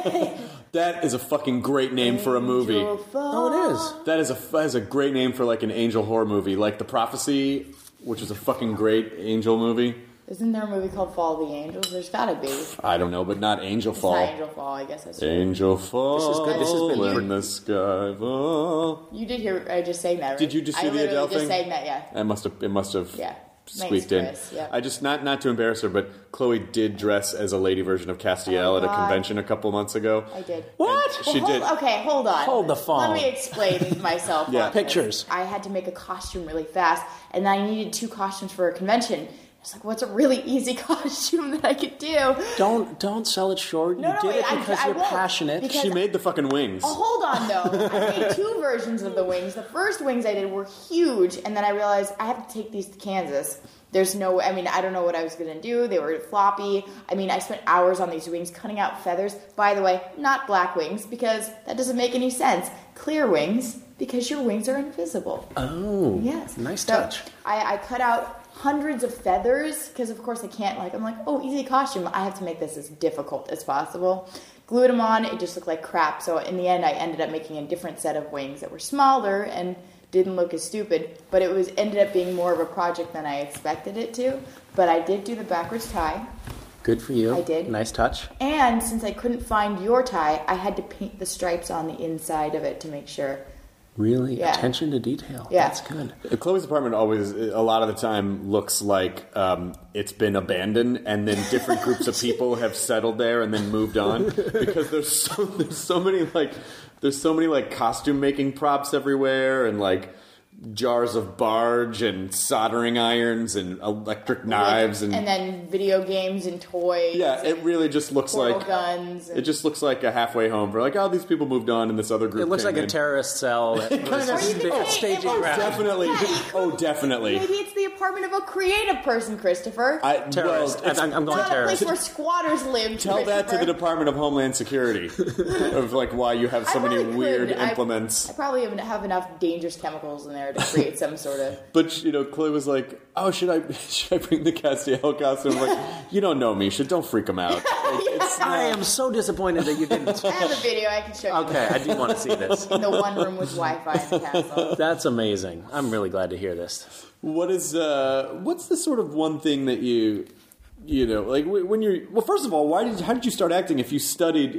That is a fucking great name for a movie.
Oh, it is.
That is a great name for like an angel horror movie, like The Prophecy, which is a fucking great angel movie.
Isn't there a movie called Fall of the Angels? There's gotta be.
I don't know, but not Angel
It's
Fall.
not Angel Fall, I guess that's true.
Angel Fall.
This is good. This has been
in the sky. Fall.
You did hear I just sang that, right?
Did you just see
I
the
literally
Adele
just
thing?
sang that, yeah.
It must have
Yeah.
squeaked
Thanks, Chris.
in.
Yep.
I just not to embarrass her, but Chloe did dress as a lady version of Castiel
Oh,
at a
God.
convention a couple months ago.
I did.
What?
She did.
Okay, hold on.
Hold the phone.
Let me explain myself.
Yeah.
on this.
Pictures.
I had to make a costume really fast, and I needed 2 costumes for a convention. I was like, what's a really easy costume that I could do?
Don't sell it short.
No,
You did it
I
because you're
won't,
passionate.
because-
She made the fucking wings.
Oh, hold on, though. I made 2 versions of the wings. The first wings I did were huge, and then I realized I have to take these to Kansas. There's no, I mean, I don't know what I was going to do. They were floppy. I mean, I spent hours on these wings cutting out feathers. By the way, not black wings, because that doesn't make any sense. Clear wings, because your wings are invisible.
Oh,
Yes.
nice
So
touch.
I cut out hundreds of feathers, because of course I can't, I'm like, oh, easy costume. I have to make this as difficult as possible. Glued them on, it just looked like crap. So in the end, I ended up making a different set of wings that were smaller and didn't look as stupid. But it ended up being more of a project than I expected it to. But I did do the backwards tie.
Good for you.
I did.
Nice touch.
And since I couldn't find your tie, I had to paint the stripes on the inside of it to make sure.
Really,
Yeah.
attention to detail.
Yeah.
That's good.
Chloe's apartment always, a lot of the time, looks like it's been abandoned, and then different groups of people have settled there and then moved on because there's so many costume making props everywhere, and jars of barge and soldering irons and electric knives and
then video games and toys.
yeah, it really just looks
portal
like
guns.
it just looks like a halfway home for these people moved on and this other group.
It looks
came
like a
in.
terrorist cell that was
Or you could say it was
Definitely, definitely.
Maybe it's the apartment of a creative person, Christopher.
terrorist.
Well,
I'm going
Not a place
terrorist.
where squatters live.
tell that to the
Christopher.
Department of Homeland Security of why you have so
I
many
probably
weird
could.
implements.
I probably even have enough dangerous chemicals in there to create some sort of.
But Chloe was like, "Oh, should I bring the Castiel costume?" I'm like, you don't know Misha. Don't freak him out.
I am so disappointed that you didn't.
I have a video I can show you.
Okay, I do want to see this.
In the one room with Wi-Fi in the castle.
That's amazing. I'm really glad to hear this.
What's the sort of one thing that when you're first of all, how did you start acting if you studied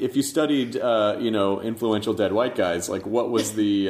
influential dead white guys? What was the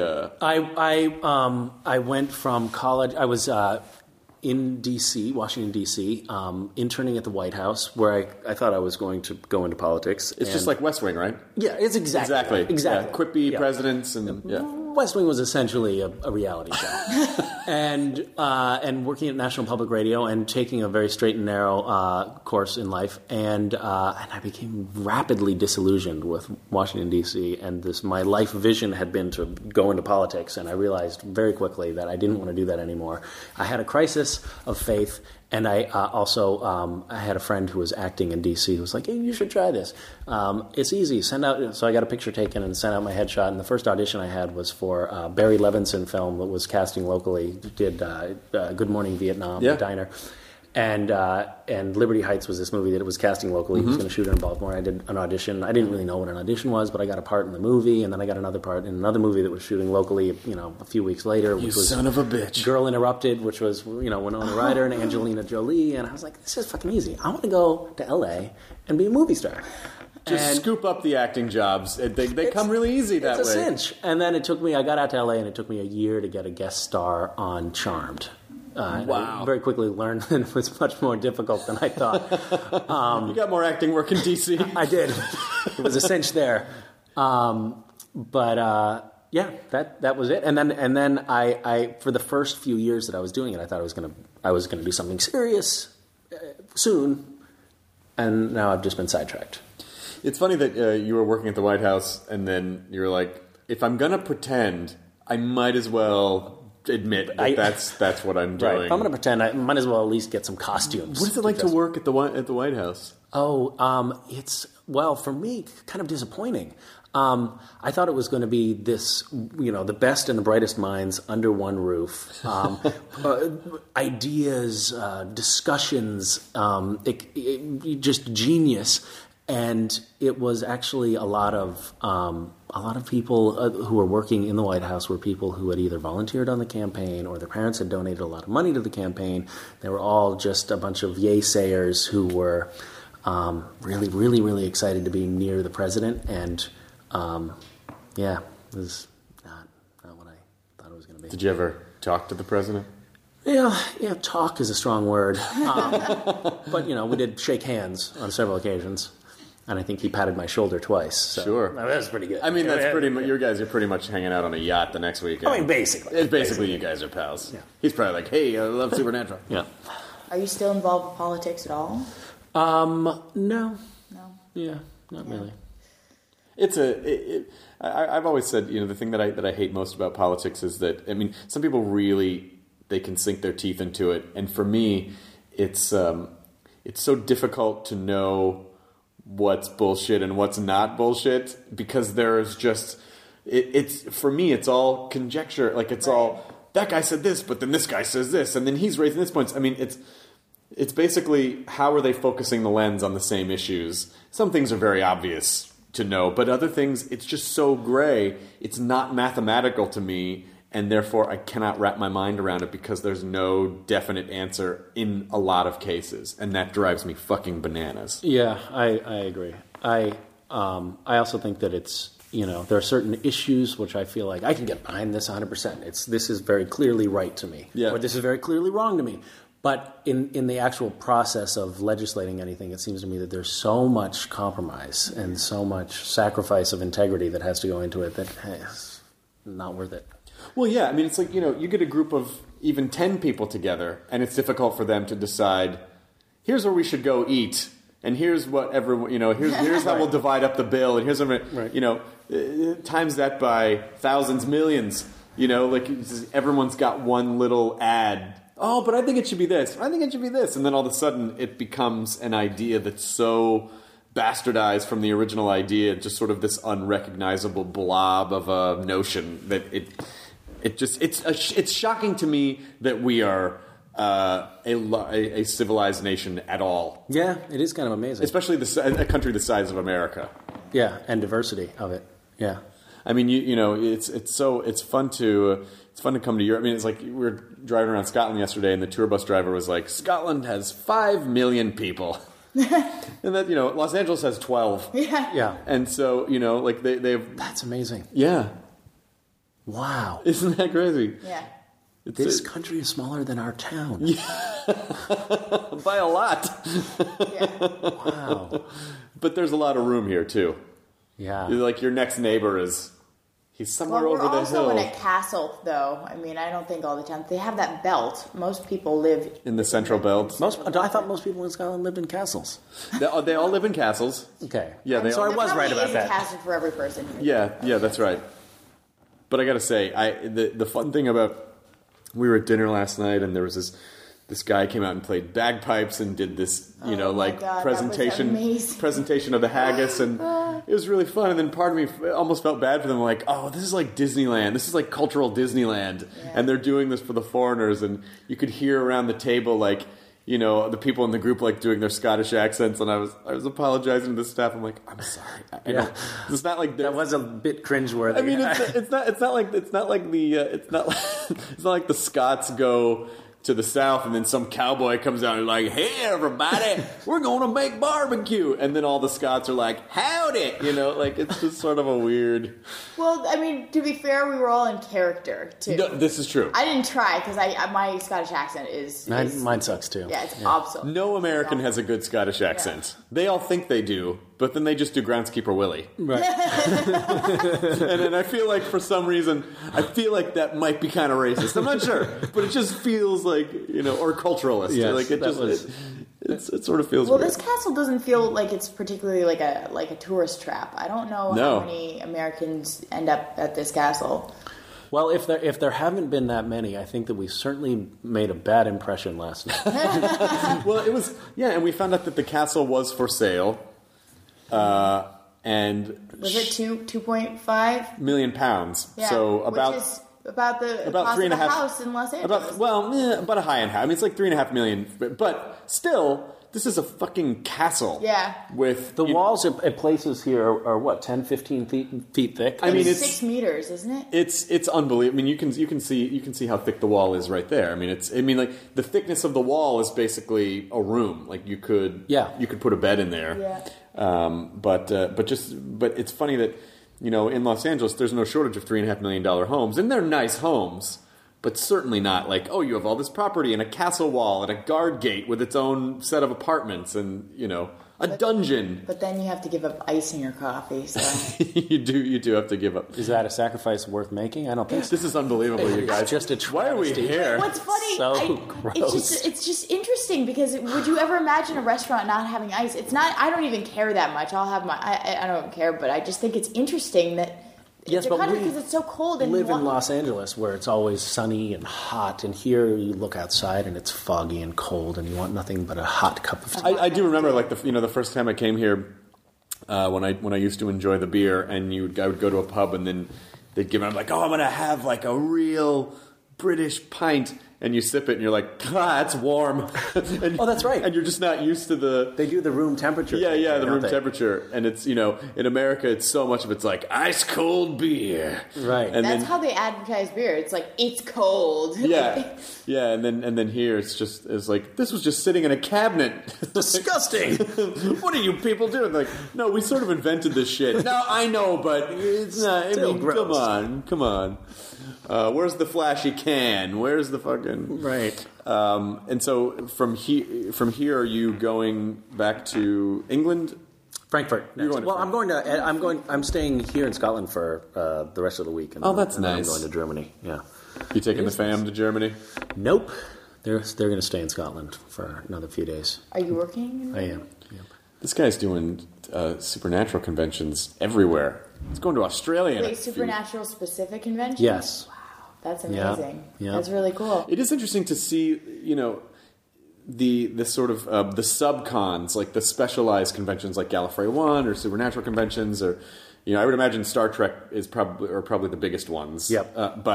I went from college. I was in D.C., Washington, D.C., interning at the White House, where I thought I was going to go into politics.
it's just like West Wing, right?
Yeah, it's exactly.
Yeah, quippy
Yeah.
presidents and yeah.
West Wing was essentially a reality show, and working at National Public Radio and taking a very straight and narrow course in life, and I became rapidly disillusioned with Washington D.C. and my life vision had been to go into politics, and I realized very quickly that I didn't want to do that anymore. I had a crisis of faith. And I also I had a friend who was acting in D.C. who was like, "Hey, you should try this. It's easy. Send out." So I got a picture taken and sent out my headshot. And the first audition I had was for Barry Levinson film that was casting locally. Did Good Morning Vietnam,
Yeah.
The Diner, and Liberty Heights was this movie that it was casting locally. He was going to shoot it in Baltimore. I did an audition. I didn't really know what an audition was, but I got a part in the movie, and then I got another part in another movie that was shooting locally. A few weeks later, which was
son of a bitch.
Girl Interrupted, which was Winona Ryder and Angelina Jolie, and I was like, this is fucking easy. I want to go to L.A. and be a movie star.
Just scoop up the acting jobs. They come really easy that
It's a
way.
cinch. And then I got out to L.A. and it took me a year to get a guest star on Charmed. And
Wow.
I very quickly learned that it was much more difficult than I thought.
You got more acting work in D.C.
I did. It was a cinch there. Yeah, that was it. And then I for the first few years that I was doing it, I thought I was gonna do something serious soon, and now I've just been sidetracked.
It's funny that you were working at the White House, and then you were like, "If I'm gonna pretend, I might as well admit that that's what I'm doing."
Right. If I'm going to pretend, I might as well at least get some costumes.
What is it like to work at the White House?
Oh, it's for me kind of disappointing. I thought it was going to be this, the best and the brightest minds under one roof. Ideas, discussions, just genius. And it was actually a lot of people who were working in the White House were people who had either volunteered on the campaign or their parents had donated a lot of money to the campaign. They were all just a bunch of yay-sayers who were really, really, really excited to be near the president. And it was not what I thought it was going to be.
Did you ever talk to the president?
Yeah, talk is a strong word. But, we did shake hands on several occasions. And I think he patted my shoulder twice. So
sure.
That was pretty good.
I mean, that's pretty much, you guys are pretty much hanging out on a yacht the next weekend.
I mean, basically.
It's basically you guys are pals. Yeah. He's probably like, hey, I love Supernatural.
Yeah.
Are you still involved with politics at all?
No. Yeah, not really.
I've always said, the thing that I hate most about politics is that, I mean, some people really, they can sink their teeth into it. And for me, it's so difficult to know what's bullshit and what's not bullshit because there's just for me it's all conjecture. Like it's all that guy said this, but then this guy says this, and then he's raising this points. I mean, it's basically how are they focusing the lens on the same issues? Some things are very obvious to know, but other things it's just so gray. It's not mathematical to me. And therefore, I cannot wrap my mind around it because there's no definite answer in a lot of cases, and that drives me fucking bananas.
Yeah, I agree. I also think that it's there are certain issues which I feel like I can get behind this 100%. This is very clearly right to me, or this is very clearly wrong to me. But in the actual process of legislating anything, it seems to me that there's so much compromise and so much sacrifice of integrity that has to go into it that it's not worth it.
Well, yeah, I mean, it's like, you get a group of even 10 people together, and it's difficult for them to decide, here's where we should go eat, and here's what everyone, here's how we'll divide up the bill, and here's what, times that by thousands, millions, everyone's got one little ad. Oh, but I think it should be this. I think it should be this. And then all of a sudden, it becomes an idea that's so bastardized from the original idea, just sort of this unrecognizable blob of a notion that it's shocking to me that we are a civilized nation at all.
Yeah, it is kind of amazing,
especially a country the size of America.
Yeah, and diversity of it. Yeah,
I mean, it's fun to come to Europe. I mean, it's like we were driving around Scotland yesterday, and the tour bus driver was like, "Scotland has 5 million people." And that, Los Angeles has 12.
Yeah.
And so, they've...
That's amazing.
Yeah.
Wow.
Isn't that crazy?
Yeah.
This country is smaller than our town.
Yeah. By a lot.
Yeah.
Wow.
But there's a lot of room here, too.
Yeah.
Like, your next neighbor he's somewhere over the hill.
We're also in a castle, though. I mean, I don't think all the time. They have that belt. Most people live...
In the central belt?
I thought most people in Scotland lived in castles.
They all live in castles.
Okay.
Yeah,
I
was right about that.
There probably is a castle for every person here.
Yeah, that's right. But I got to say, the fun thing about... We were at dinner last night, and there was this guy came out and played bagpipes and did this, presentation of the haggis, and it was really fun. And then part of me almost felt bad for them, like, oh, this is like Disneyland. This is like cultural Disneyland, and they're doing this for the foreigners. And you could hear around the table, like, the people in the group like doing their Scottish accents, and I was apologizing to the staff. I'm like, I'm sorry. It's not like
that was a bit cringeworthy.
I mean, it's not like the Scots go to the south, and then some cowboy comes out and like, hey, everybody, we're going to make barbecue. And then all the Scots are like, howdy. It's just sort of a weird...
Well, I mean, to be fair, we were all in character, too.
No, this is true.
I didn't try, because my Scottish accent is...
Mine sucks, too.
Yeah, it's awful.
No American has a good Scottish accent. Yeah. They all think they do, but then they just do Groundskeeper Willie.
Right.
And then I feel like, for some reason, that might be kind of racist. I'm not sure, but it just feels like, or culturalist.
Yes,
like it sort of feels
well,
weird.
This castle doesn't feel like it's particularly like a tourist trap. I don't know how many Americans end up at this castle.
Well, if there haven't been that many, I think that we certainly made a bad impression last night.
Well, it was, and we found out that the castle was for sale. and
was it 2.5
million pounds?
Yeah,
so about
which is about the
about
cost
three and
of
a half
house in Los Angeles.
About a high-end house. I mean, it's like 3.5 million, but still, this is a fucking castle.
Yeah.
With
The walls at places here are what, 10, 15 feet thick?
I mean,
it's
it's
6 meters, isn't it?
It's unbelievable. I mean, you can see how thick the wall is right there. I mean, like the thickness of the wall is basically a room. Like you could put a bed in there.
Yeah.
But it's funny that in Los Angeles there's no shortage of $3.5 million homes, and they're nice homes. But certainly not like, oh, you have all this property and a castle wall and a guard gate with its own set of apartments and, a dungeon.
But then you have to give up ice in your coffee, so...
You do have to give up.
Is that a sacrifice worth making? I don't think so.
This is unbelievable, you guys.
It's just a travesty.
Why are we here?
What's funny,
So gross.
it's just interesting because would you ever imagine a restaurant not having ice? It's not, I don't even care that much. I'll have I don't care, but I just think it's interesting that
Yes, but we
because it's so cold and
live in Los Angeles where it's always sunny and hot, and here you look outside and it's foggy and cold, and you want nothing but a hot cup of tea.
I do remember like the first time I came here when I used to enjoy the beer, and I would go to a pub and then they'd give me, I'm like, oh, I'm gonna have like a real British pint. And you sip it, and you're like, that's warm.
Oh, that's right.
And you're just not used to
They do the room temperature.
Yeah, the room temperature. And it's, in America, it's so much of it's like ice cold beer.
Right.
And
that's how they advertise beer. It's like, it's cold.
Yeah. Yeah, and then here it's like, this was just sitting in a cabinet.
Disgusting.
What are you people doing? Like, no, we sort of invented this shit. No, I know, but it's not.
Still gross.
Come on. Where's the flashy can? Where's the fucking
right?
And so from here, are you going back to England?
Frankfurt.
You're going to Frankfurt.
I'm staying here in Scotland for the rest of the week. And
that's
and
nice.
I'm going to Germany. Yeah.
You taking the fam to Germany?
Nope. They're going to stay in Scotland for another few days.
Are you working?
I am. Yeah.
This guy's doing supernatural conventions everywhere. He's going to Australia.
Wait, supernatural specific conventions?
Yes.
That's amazing.
Yeah.
That's really cool.
It is interesting to see, the sort of the subcons, like the specialized conventions like Gallifrey 1 or supernatural conventions, or I would imagine Star Trek is probably the biggest ones.
Yep.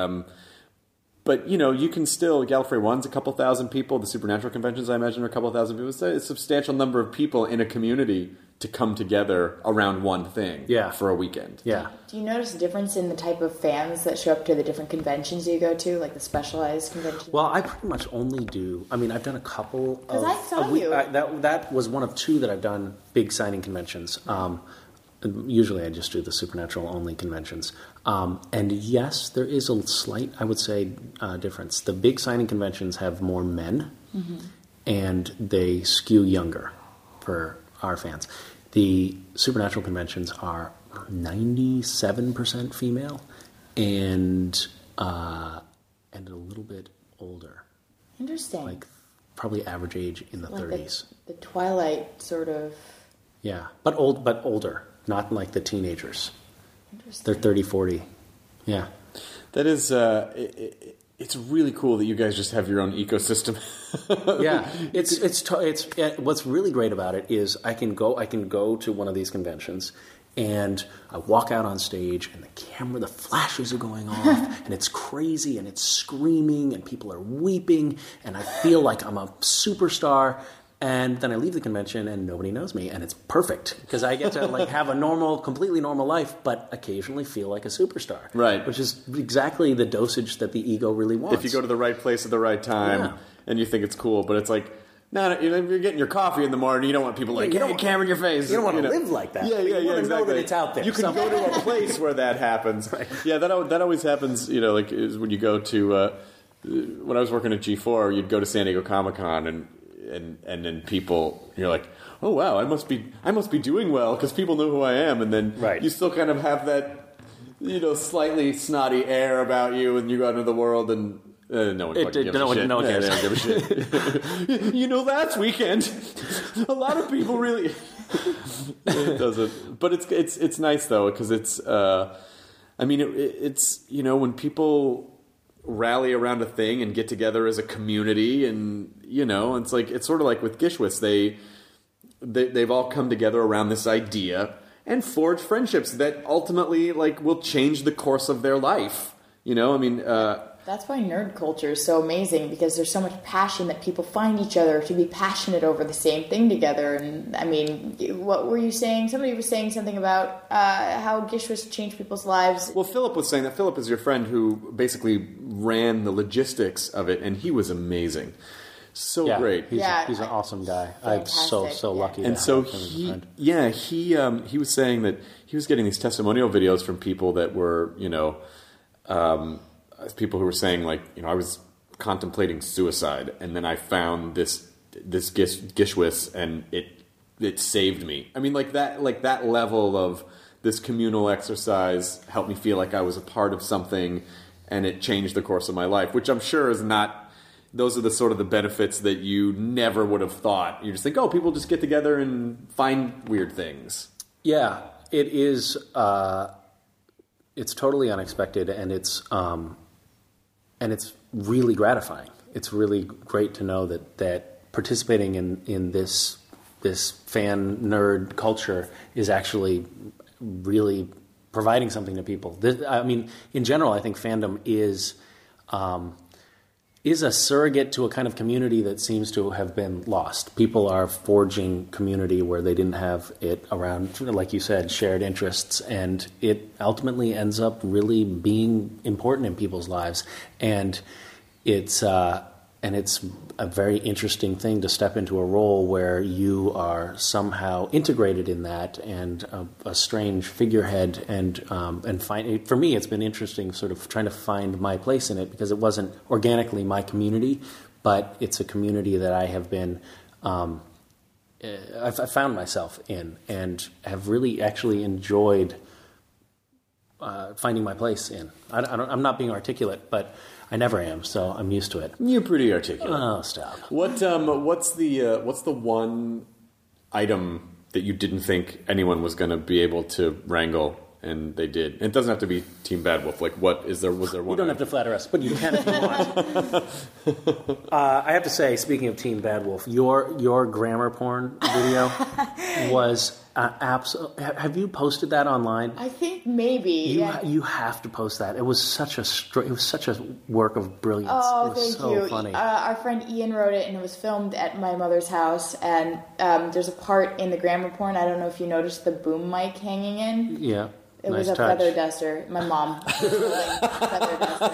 But you can still, Gallifrey 1's a couple thousand people. The supernatural conventions, I imagine, are a couple thousand people. It's a substantial number of people in a community to come together around one thing for a weekend.
Yeah.
Do you notice a difference in the type of fans that show up to the different conventions you go to, like the specialized conventions?
Well, I pretty much only do. I mean, I've done a couple.
Because I saw you.
That was one of two that I've done big signing conventions. Usually, I just do the supernatural only conventions. And yes, there is a slight, I would say, difference. The big signing conventions have more men, and they skew younger for our fans. The supernatural conventions are 97% female and a little bit older.
Interesting.
Like probably average age in the 30s.
The Twilight sort of.
Yeah, but older, not like the teenagers.
Interesting.
They're 30, 40. Yeah.
That is, it's really cool that you guys just have your own ecosystem.
Yeah, it's what's really great about it is I can go to one of these conventions and I walk out on stage and the flashes are going off and it's crazy and it's screaming and people are weeping and I feel like I'm a superstar. And then I leave the convention and nobody knows me, and it's perfect because I get to have a completely normal life, but occasionally feel like a superstar.
Right.
Which is exactly the dosage that the ego really wants.
If you go to the right place at the right time and you think it's cool, but it's like, no, you're getting your coffee in the morning, you don't want people like, hey, camera in your face.
You don't want to live like that.
Yeah,
exactly. Know that it's out there.
You can go to a place where that happens. Right. Yeah, that always happens, is when you go to, when I was working at G4, you'd go to San Diego Comic-Con and then people, you're like, oh wow, I must be doing well because people know who I am, and then you still kind of have that, slightly snotty air about you, and you go out into the world and no one gives a shit.
No one cares.
They don't give a shit. Last weekend, a lot of people really. It doesn't, but it's nice though because it's. It's when people rally around a thing and get together as a community, and it's sort of like with Gishwitz, they've all come together around this idea, and forge friendships that ultimately like will change the course of their life. You know, I mean,
that's why nerd culture is so amazing, because there's so much passion that people find each other to be passionate over the same thing together. And I mean, what were you saying? Somebody was saying something about how GISHWHES changed people's lives.
Well, Philip was saying that. Philip is your friend who basically ran the logistics of it, and he was amazing. So great.
He's an awesome guy. I'm so lucky.
And so he was saying that he was getting these testimonial videos from people that were, you know, people who were saying like, you know, I was contemplating suicide, and then I found this GISHWHES, and it saved me. I mean, like that level of this communal exercise helped me feel like I was a part of something, and it changed the course of my life, which I'm sure is not. Those are the sort of the benefits that you never would have thought. You just think, oh, people just get together and find weird things.
Yeah, it is. It's totally unexpected, and it's really gratifying. It's really great to know that participating in this fan nerd culture is actually really providing something to people. I mean, in general, I think fandom is a surrogate to a kind of community that seems to have been lost. People are forging community where they didn't have it around, like you said, shared interests, and it ultimately ends up really being important in people's lives. And it's a very interesting thing to step into a role where you are somehow integrated in that, and a strange figurehead, and find. For me, it's been interesting, sort of trying to find my place in it, because it wasn't organically my community, but it's a community that I have been. I've found myself in, and have really actually enjoyed finding my place in. I'm not being articulate, but I never am, so I'm used to it.
You're pretty articulate.
Oh, stop.
What's the one item that you didn't think anyone was going to be able to wrangle, and they did? And it doesn't have to be Team Bad Wolf. Like, was there one?
You don't have to flatter us, but you can if you want. I have to say, speaking of Team Bad Wolf, your grammar porn video was absolutely. Have you posted that online?
I think maybe.
You have to post that. It was such a work of brilliance.
Oh,
it was
thank you.
Funny.
Our friend Ian wrote it, and it was filmed at my mother's house. And there's a part in the grammar porn. I don't know if you noticed the boom mic hanging in.
Yeah.
It
nice
was a
touch.
feather duster. My mom was holding a feather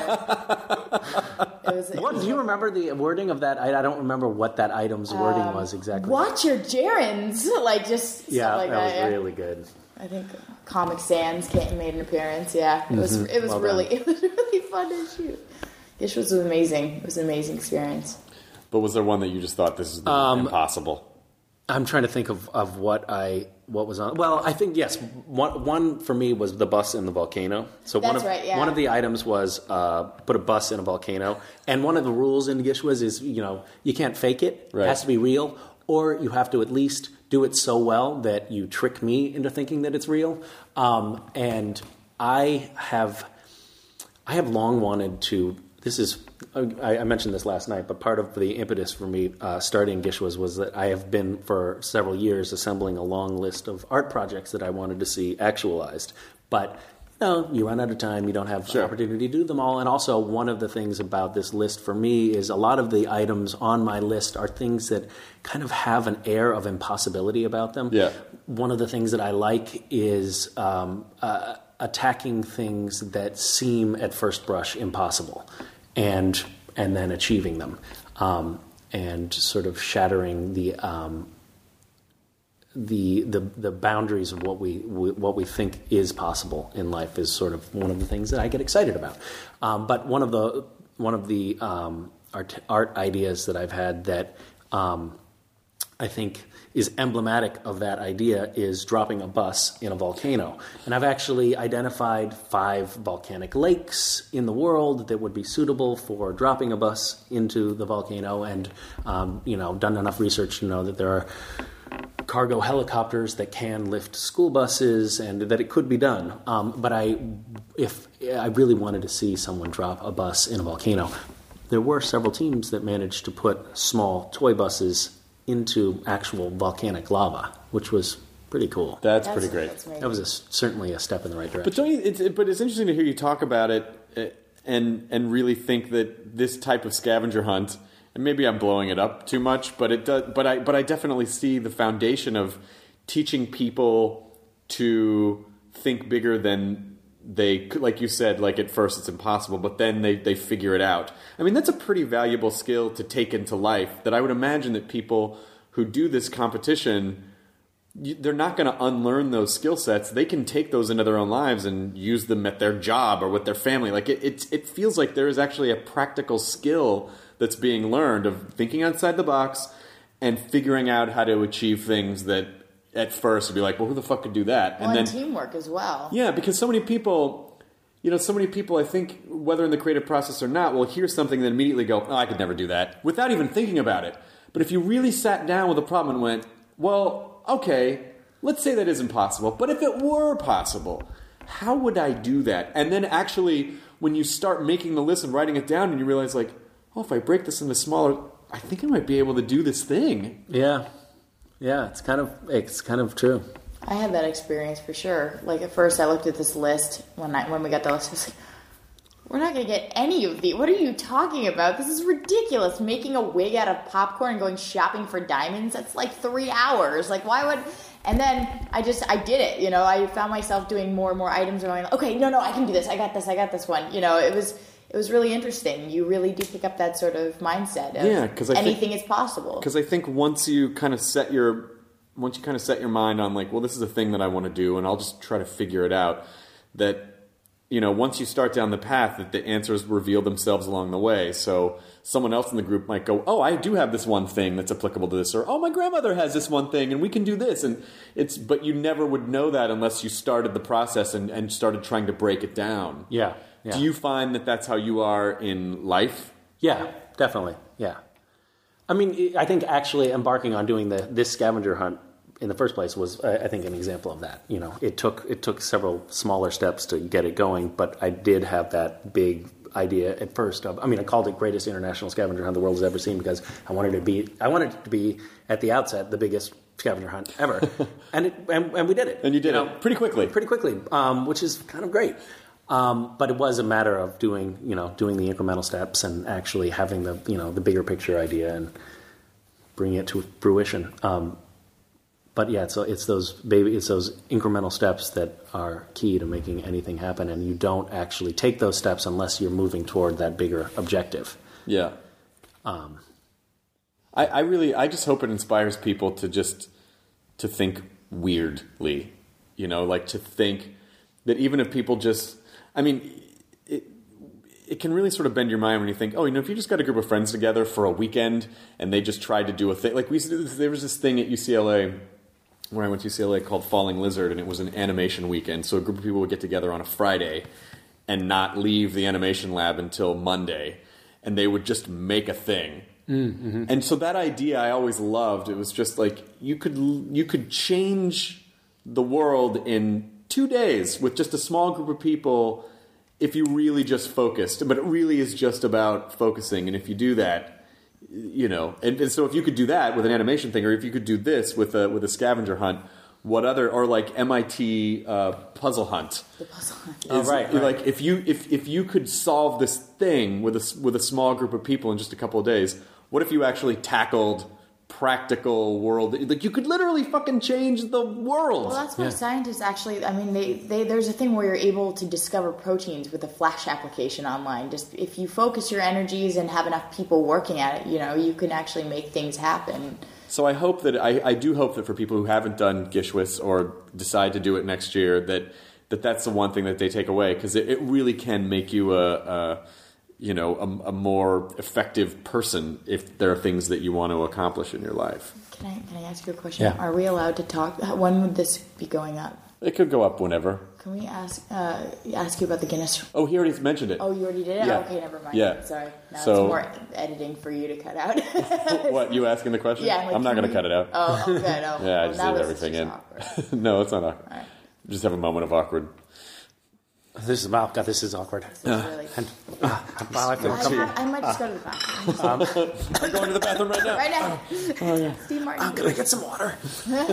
duster.
What do you remember the wording of that? I don't remember what that item's wording was exactly.
Watch your gerunds, like just stuff like that.
That was really good.
I think Comic Sans made an appearance. Yeah, it was
Well
really fun to shoot. GISHWHES was amazing. It was an amazing experience.
But was there one that you just thought this is impossible?
I'm trying to think of what was on. Well, I think yes. One for me was the bus in the volcano. So
That's right, yeah.
One of the items was put a bus in a volcano, and one of the rules in GISHWHES is you can't fake it.
Right.
It has to be real, or you have to at least do it so well that you trick me into thinking that it's real. And I have long wanted to. This is. I mentioned this last night, but part of the impetus for me starting GISHWHES was that I have been for several years assembling a long list of art projects that I wanted to see actualized. But you run out of time, you don't have the opportunity to do them all. And also, one of the things about this list for me is a lot of the items on my list are things that kind of have an air of impossibility about them.
Yeah.
One of the things that I like is attacking things that seem at first brush impossible. And then achieving them, and sort of shattering the boundaries of what we think is possible in life is sort of one of the things that I get excited about. But one of the art ideas that I've had that I think is emblematic of that idea is dropping a bus in a volcano. And I've actually identified 5 volcanic lakes in the world that would be suitable for dropping a bus into the volcano, and done enough research to know that there are cargo helicopters that can lift school buses, and that it could be done. But if I really wanted to see someone drop a bus in a volcano, there were several teams that managed to put small toy buses into actual volcanic lava, which was pretty cool.
That's pretty great.
That was certainly a step in the right direction.
But don't you? But it's interesting to hear you talk about it and really think that this type of scavenger hunt, and maybe I'm blowing it up too much, but it does. But I definitely see the foundation of teaching people to think bigger than they, like you said, like at first it's impossible, but then they figure it out. I mean, that's a pretty valuable skill to take into life that I would imagine that people who do this competition, they're not going to unlearn those skill sets. They can take those into their own lives and use them at their job or with their family. Like it feels like there is actually a practical skill that's being learned of thinking outside the box and figuring out how to achieve things that at first would be like, well, who the fuck could do that?
And then teamwork as well.
Yeah, because so many people, I think, whether in the creative process or not, will hear something and immediately go, oh, I could never do that, without even thinking about it. But if you really sat down with a problem and went, well, okay, let's say that isn't possible, but if it were possible, how would I do that? And then actually, when you start making the list and writing it down and you realize like, oh, if I break this into smaller, I think I might be able to do this thing.
Yeah. Yeah, it's kind of true.
I had that experience for sure. Like at first, I looked at this list when we got the list. I was like, "We're not going to get any of these. What are you talking about? This is ridiculous. Making a wig out of popcorn and going shopping for diamonds—that's like 3 hours. Like, why would?" And then I did it. You know, I found myself doing more and more items, and going, "Okay, no, I can do this. I got this one." You know, it was really interesting. You really do pick up that sort of mindset of because anything is possible. Because
I think once you kind of set your mind on like, well, this is a thing that I want to do, and I'll just try to figure it out. That, you know, once you start down the path, that the answers reveal themselves along the way. So someone else in the group might go, oh, I do have this one thing that's applicable to this, or oh, my grandmother has this one thing, and we can do this. And but you never would know that unless you started the process and started trying to break it down.
Yeah. Yeah.
Do you find that that's how you are in life?
Yeah, definitely. Yeah. I mean, I think actually embarking on doing this scavenger hunt in the first place was, I think, an example of that. You know, it took several smaller steps to get it going, but I did have that big idea at first of, I called it Greatest International Scavenger Hunt the world has ever seen because I wanted it to be at the outset the biggest scavenger hunt ever, and we did it.
And you did it pretty quickly,
which is kind of great. But it was a matter of doing the incremental steps and actually having the bigger picture idea and bringing it to fruition. But yeah, so it's those incremental steps that are key to making anything happen, and you don't actually take those steps unless you're moving toward that bigger objective.
Yeah. I just hope it inspires people to think weirdly, like to think that even if people just, it can really sort of bend your mind when you think, if you just got a group of friends together for a weekend and they just tried to do a thing, like there was this thing at UCLA, when I went to UCLA, called Falling Lizard, and it was an animation weekend. So a group of people would get together on a Friday and not leave the animation lab until Monday, and they would just make a thing. Mm-hmm. And so that idea I always loved. It was just like you could change the world in 2 days with just a small group of people if you really just focused. But it really is just about focusing, and if you do that, and so if you could do that with an animation thing, or if you could do this with a scavenger hunt, or like MIT puzzle hunt.
The puzzle hunt.
Right.
Like if you could solve this thing with a small group of people in just a couple of days, what if you actually tackled practical world? Like you could literally fucking change the world.
Well, that's why scientists actually, there's a thing where you're able to discover proteins with a Flash application online. Just if you focus your energies and have enough people working at it, you can actually make things happen.
So I hope that I do hope that for people who haven't done GISHWHES or decide to do it next year, that's the one thing that they take away, because it really can make you a more effective person if there are things that you want to accomplish in your life.
Can I ask you a question?
Yeah.
Are we allowed to talk? When would this be going up?
It could go up whenever.
Can we ask you about the Guinness?
Oh, he already mentioned it.
Oh, you already did it?
Yeah.
Okay, never mind.
Yeah.
Sorry. Now it's more editing for you to cut out.
What, you asking the question?
Yeah.
I'm not going to cut it out.
Oh, okay. No.
Yeah, I just leave everything in. No, it's not awkward.
All right.
Just have a moment of awkward.
This is wow. God, this is awkward.
This is really...
Wow, I feel comfortable.
I might just go to the bathroom.
I'm going to the bathroom right now.
Right now. Oh, yeah. Steve Martin.
I'm gonna get some water.
There's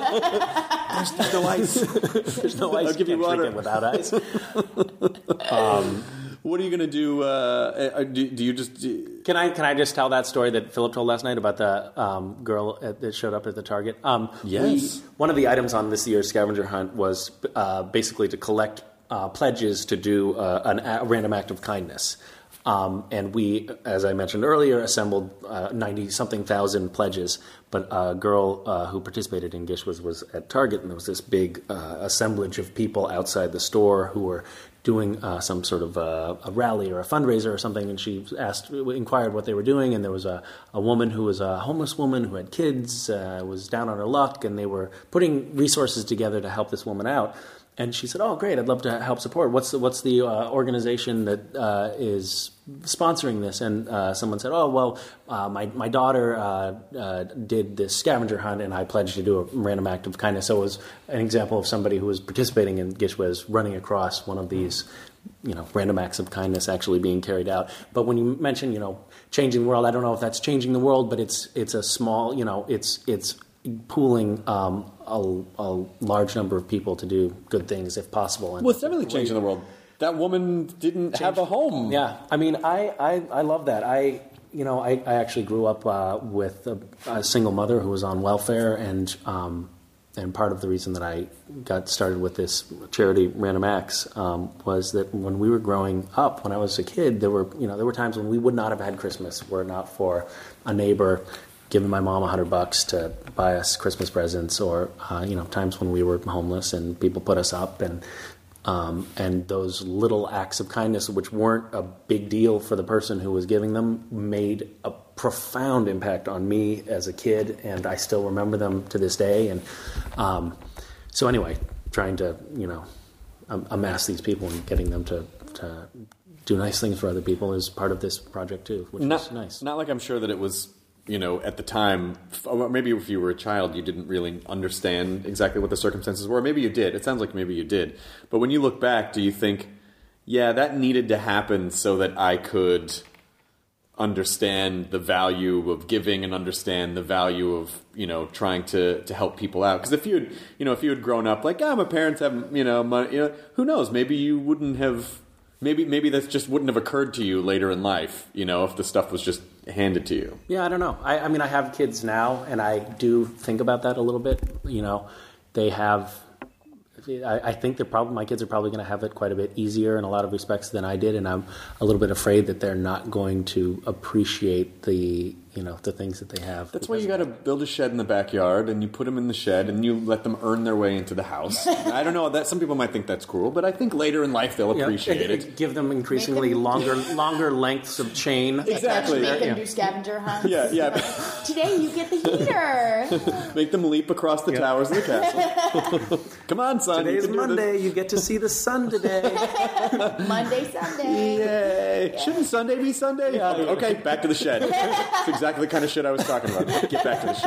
no ice.
There's no ice.
I'll give you
Can't drink
water.
it without ice.
What are you going to do? Do you just...
Can I just tell that story that Philip told last night about the girl that showed up at the Target?
Yes.
One of the items on this year's scavenger hunt was basically to collect pledges to do a random act of kindness. And we, as I mentioned earlier, assembled 90-something thousand pledges. But a girl who participated in Gish was at Target, and there was this big assemblage of people outside the store who were doing some sort of a rally or a fundraiser or something, and she inquired what they were doing, and there was a woman who was a homeless woman who had kids, was down on her luck, and they were putting resources together to help this woman out. And she said, "Oh, great! I'd love to help support. What's the organization that is sponsoring this?" And someone said, "Oh, well, my daughter did this scavenger hunt, and I pledged to do a random act of kindness." So it was an example of somebody who was participating in Gish was running across one of these, random acts of kindness actually being carried out. But when you mention, changing the world, I don't know if that's changing the world, but it's a small, it's pooling a large number of people to do good things if possible. And
Well, it's definitely changing the world. That woman didn't have a home.
Yeah, I mean, I love that. I actually grew up with a single mother who was on welfare, and part of the reason that I got started with this charity, Random Acts, was that when we were growing up, when I was a kid, there were times when we would not have had Christmas were it not for a neighbor giving my mom $100 to buy us Christmas presents, or times when we were homeless and people put us up, and those little acts of kindness, which weren't a big deal for the person who was giving them, made a profound impact on me as a kid, and I still remember them to this day. And so anyway, trying to amass these people and getting them to do nice things for other people is part of this project too, which is nice.
Not like I'm sure that it was, at the time, or maybe if you were a child, you didn't really understand exactly what the circumstances were. Maybe you did. It sounds like maybe you did. But when you look back, do you think, yeah, that needed to happen so that I could understand the value of giving and understand the value of, trying to help people out? Because if you had grown up like, my parents have, money, who knows? Maybe you wouldn't have, maybe that just wouldn't have occurred to you later in life, if the stuff was just handed to you.
Yeah, I don't know. I mean, I have kids now, and I do think about that a little bit. They have. I think my kids are probably going to have it quite a bit easier in a lot of respects than I did, and I'm a little bit afraid that they're not going to appreciate the things that they have.
That's why you got to build a shed in the backyard, and you put them in the shed, and you let them earn their way into the house. I don't know, that some people might think that's cruel, but I think later in life they'll appreciate it.
Give them increasingly longer lengths of chain.
Exactly.
Make them do scavenger hunts.
Yeah.
Today you get the heater.
Make them leap across the towers of the castle. Come on, son.
Today's Monday. You get to see the sun today.
Monday, Sunday.
Yay. Yeah. Shouldn't Sunday be Sunday? Yeah. Okay, back to the shed. That's exactly the kind of shit I was talking about. Get back to the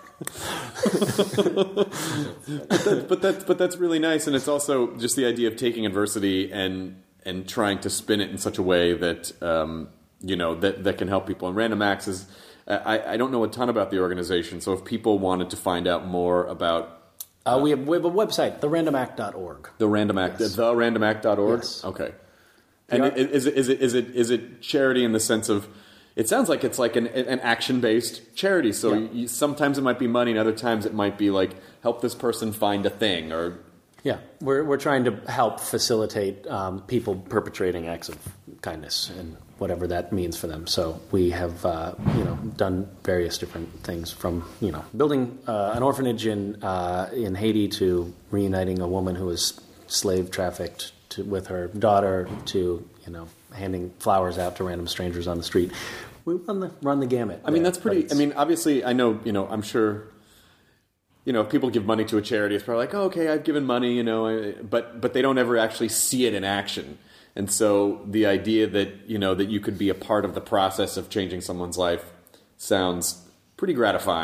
shed. but that's really nice, and it's also just the idea of taking adversity and trying to spin it in such a way that that can help people. And Random Acts is, I don't know a ton about the organization, so if people wanted to find out more about.
We have a website, therandomact.org.
Therandomact.org?
Yes.
Okay. And is it charity in the sense of, it sounds like it's like an action-based charity, so sometimes it might be money, and other times it might be like, help this person find a thing, or...
Yeah, we're trying to help facilitate people perpetrating acts of kindness and whatever that means for them. So we have done various different things, from building an orphanage in Haiti to reuniting a woman who was slave trafficked with her daughter to handing flowers out to random strangers on the street. We run the gamut.
I mean, that's pretty. I mean, obviously, I know. I'm sure. If people give money to a charity, it's probably like, oh, okay, I've given money, but they don't ever actually see it in action. And so the idea that, that you could be a part of the process of changing someone's life sounds pretty gratifying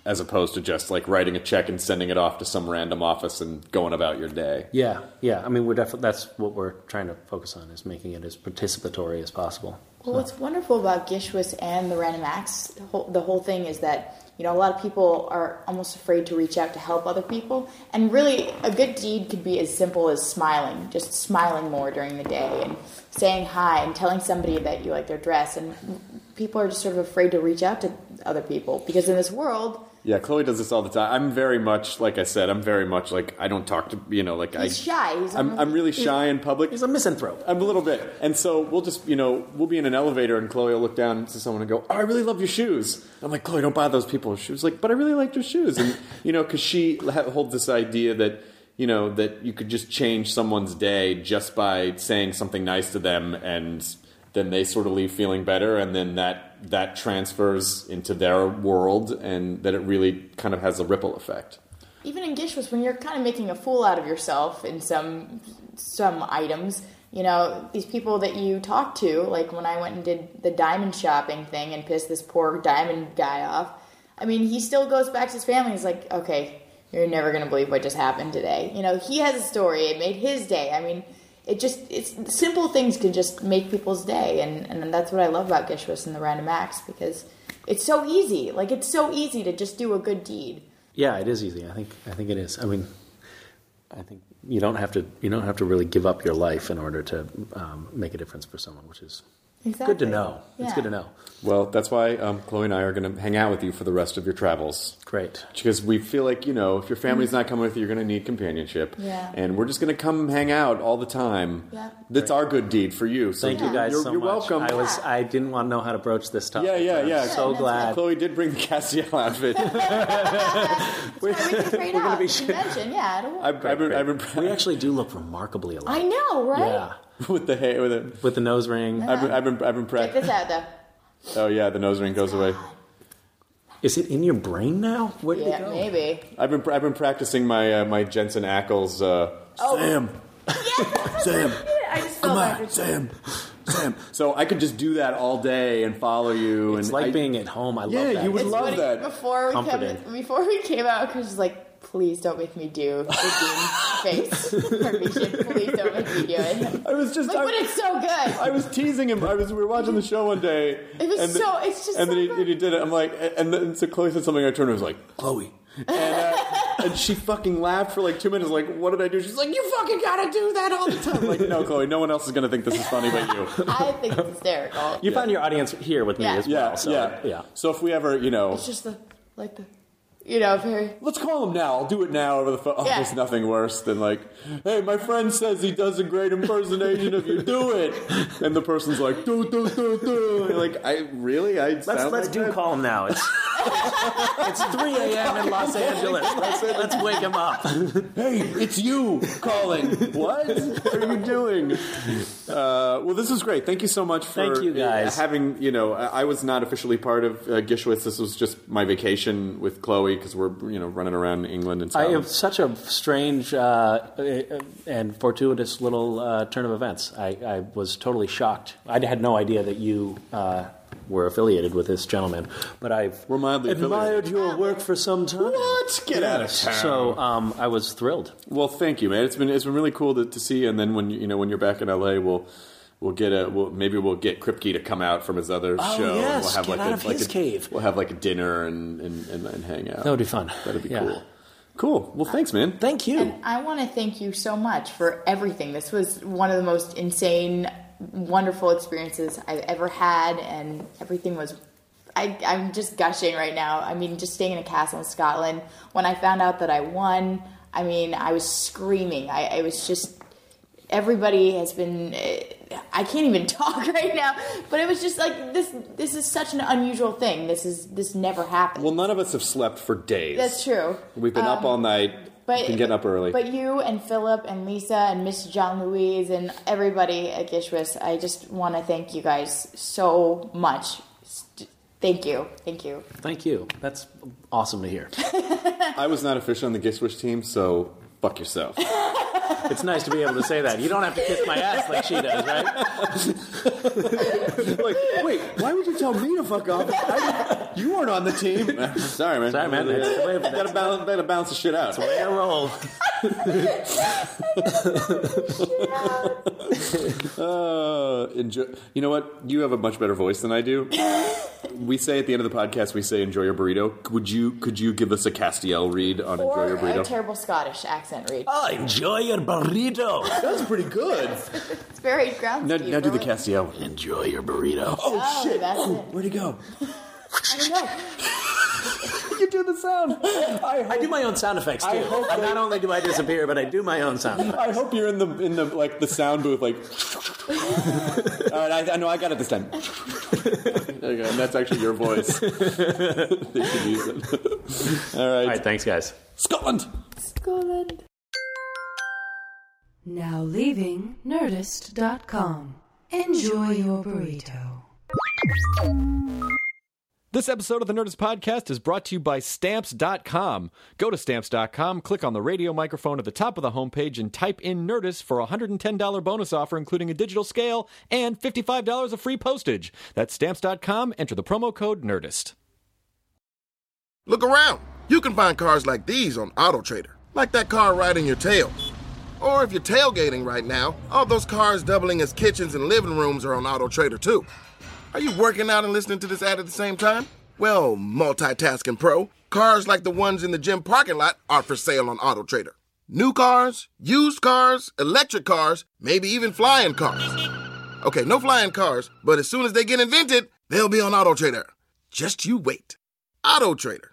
as opposed to just like writing a check and sending it off to some random office and going about your day.
Yeah. I mean, we're definitely that's what we're trying to focus on, is making it as participatory as possible.
Well, what's wonderful about GISHWAS and the Random Acts, the whole thing is that, you know, a lot of people are almost afraid to reach out to help other people. And really, a good deed could be as simple as smiling, just smiling more during the day and saying hi and telling somebody that you like their dress. And people are just sort of afraid to reach out to other people because in this world...
Yeah, Chloe does this all the time. I'm very much, like I said, I don't talk to, you know, like
He's shy.
I'm really shy in public.
He's a misanthrope.
I'm a little bit. And so we'll just, you know, we'll be in an elevator and Chloe will look down to someone and go, oh, I really love your shoes. I'm like, Chloe, don't buy those people. She was like, but I really liked your shoes. And, you know, because she holds this idea that, you know, that you could just change someone's day just by saying something nice to them, and then they sort of leave feeling better, and then that transfers into their world, and that it really kind of has a ripple effect.
Even in GISHWAS, when you're kind of making a fool out of yourself in some items, you know, these people that you talk to, like when I went and did the diamond shopping thing and pissed this poor diamond guy off, I mean, he still goes back to his family. He's like, okay, you're never going to believe what just happened today. You know, he has a story. It made his day. I mean, it's simple things can just make people's day. And that's what I love about GISHWAS and the Random Acts, because it's so easy. Like, it's so easy to just do a good deed. Yeah,
it is easy. I think it is. I mean, I think you don't have to really give up your life in order to make a difference for someone, which is good to know. Yeah. It's good to know.
Well, that's why Chloe and I are going to hang out with you for the rest of your travels.
Great.
Because we feel like, you know, if your family's not coming with you, you're going to need companionship.
Yeah.
And we're just going to come hang out all the time.
Yeah.
That's our good deed for you. So
thank you guys so much.
You're welcome.
I didn't want to know how to broach this topic.
Yeah.
I'm so glad.
Chloe did bring the Castiel outfit.
We're going to be convention. Yeah.
I've been
we actually do look remarkably alike.
I know, right?
Yeah.
With the hair,
with the nose ring.
I've been
Check this out, though.
Oh yeah, the nose ring goes away.
Is it in your brain now? Where did it go?
Maybe.
I've been practicing my Jensen Ackles. Sam.
Yeah,
Sam.
I just
come on, Sam. So I could just do that all day and follow you.
It's like being at home. I love that.
Yeah, you would love that.
Before we came out, Chris was like, please don't make me do the Dean face formation. Please don't make me do it.
I was just
but it's so good.
I was teasing him. We were watching the show one day.
It's just
and then he did it. I'm like, and then so Chloe said something. I turned and was like, Chloe. And she fucking laughed for like 2 minutes. Like, what did I do? She's like, you fucking gotta do that all the time. I'm like, no, Chloe, no one else is gonna think this is funny but you.
I think it's hysterical.
You found your audience here with me as well.
Yeah. So if we ever,
it's just very.
Let's call him now. I'll do it now over the phone. Oh, there's nothing worse than like, hey, my friend says he does a great impersonation of you. Do it. And the person's like, do. Like,
Let's call him now. It's 3 a.m. in Los Angeles. Let's wake him up.
Hey, it's you calling. What are you doing? Well, this was great. Thank you so much for
Thank you guys.
Having, I was not officially part of GISHWAS. This was just my vacation with Chloe because we're, running around England and stuff.
I have such a strange and fortuitous little turn of events. I was totally shocked. I had no idea that you were affiliated with this gentleman, but I've admired your work for some time.
What? Get out of town.
So I was thrilled.
Well, thank you, man. It's been really cool to see you. And then when you're back in LA, we'll get Kripke to come out from his other show.
Yes,
we'll have
get out of his cave.
We'll have like a dinner and hang out.
That would be fun.
That'd be cool. Cool. Well, thanks, man.
Thank you.
And I want to thank you so much for everything. This was one of the most insane, wonderful experiences I've ever had, and everything was... I'm just gushing right now. I mean, just staying in a castle in Scotland. When I found out that I won, I mean, I was screaming. I was just... Everybody has been... I can't even talk right now, but it was just like, this is such an unusual thing. This never happened.
Well, none of us have slept for days.
That's true.
We've been up all night. We've been getting up early.
But you and Philip and Lisa and Miss Jean-Louise and everybody at GISHWAS, I just want to thank you guys so much. Thank you. Thank you.
Thank you. That's awesome to hear.
I was not official on the GISHWAS team, so fuck yourself.
It's nice to be able to say that. You don't have to kiss my ass like she does, right?
Like, wait, why would you tell me to fuck off? You weren't on the team. Sorry, man.
Sorry, man. It's the way of-
Gotta balance the shit out.
way I roll.
Enjoy. You know what? You have a much better voice than I do. We say at the end of the podcast, we say "Enjoy your burrito." Could you give us a Castiel read on "Enjoy your
Or
burrito"?
a terrible Scottish accent read.
Oh, enjoy your burrito.
That's pretty good.
It's very groundskeeper.
Now do the Castiel.
Enjoy your burrito.
Oh shit!
That's it.
Where'd he go?
I don't know.
You do the sound.
I do my own sound effects too.
I hope
And not only do I disappear, but I do my own sound effects.
I hope you're in the like the sound booth, like. All right, I know I got it this time. There you go, and that's actually your voice. They should use it. All right,
Thanks, guys.
Scotland.
Scotland.
Now leaving Nerdist.com. Enjoy your burrito.
This episode of the Nerdist Podcast is brought to you by Stamps.com. Go to Stamps.com, click on the radio microphone at the top of the homepage, and type in Nerdist for a $110 bonus offer, including a digital scale and $55 of free postage. That's Stamps.com. Enter the promo code Nerdist.
Look around. You can find cars like these on AutoTrader, like that car riding your tail. Or if you're tailgating right now, all those cars doubling as kitchens and living rooms are on AutoTrader too. Are you working out and listening to this ad at the same time? Well, multitasking pro, cars like the ones in the gym parking lot are for sale on AutoTrader. New cars, used cars, electric cars, maybe even flying cars. Okay, no flying cars, but as soon as they get invented, they'll be on AutoTrader. Just you wait. AutoTrader.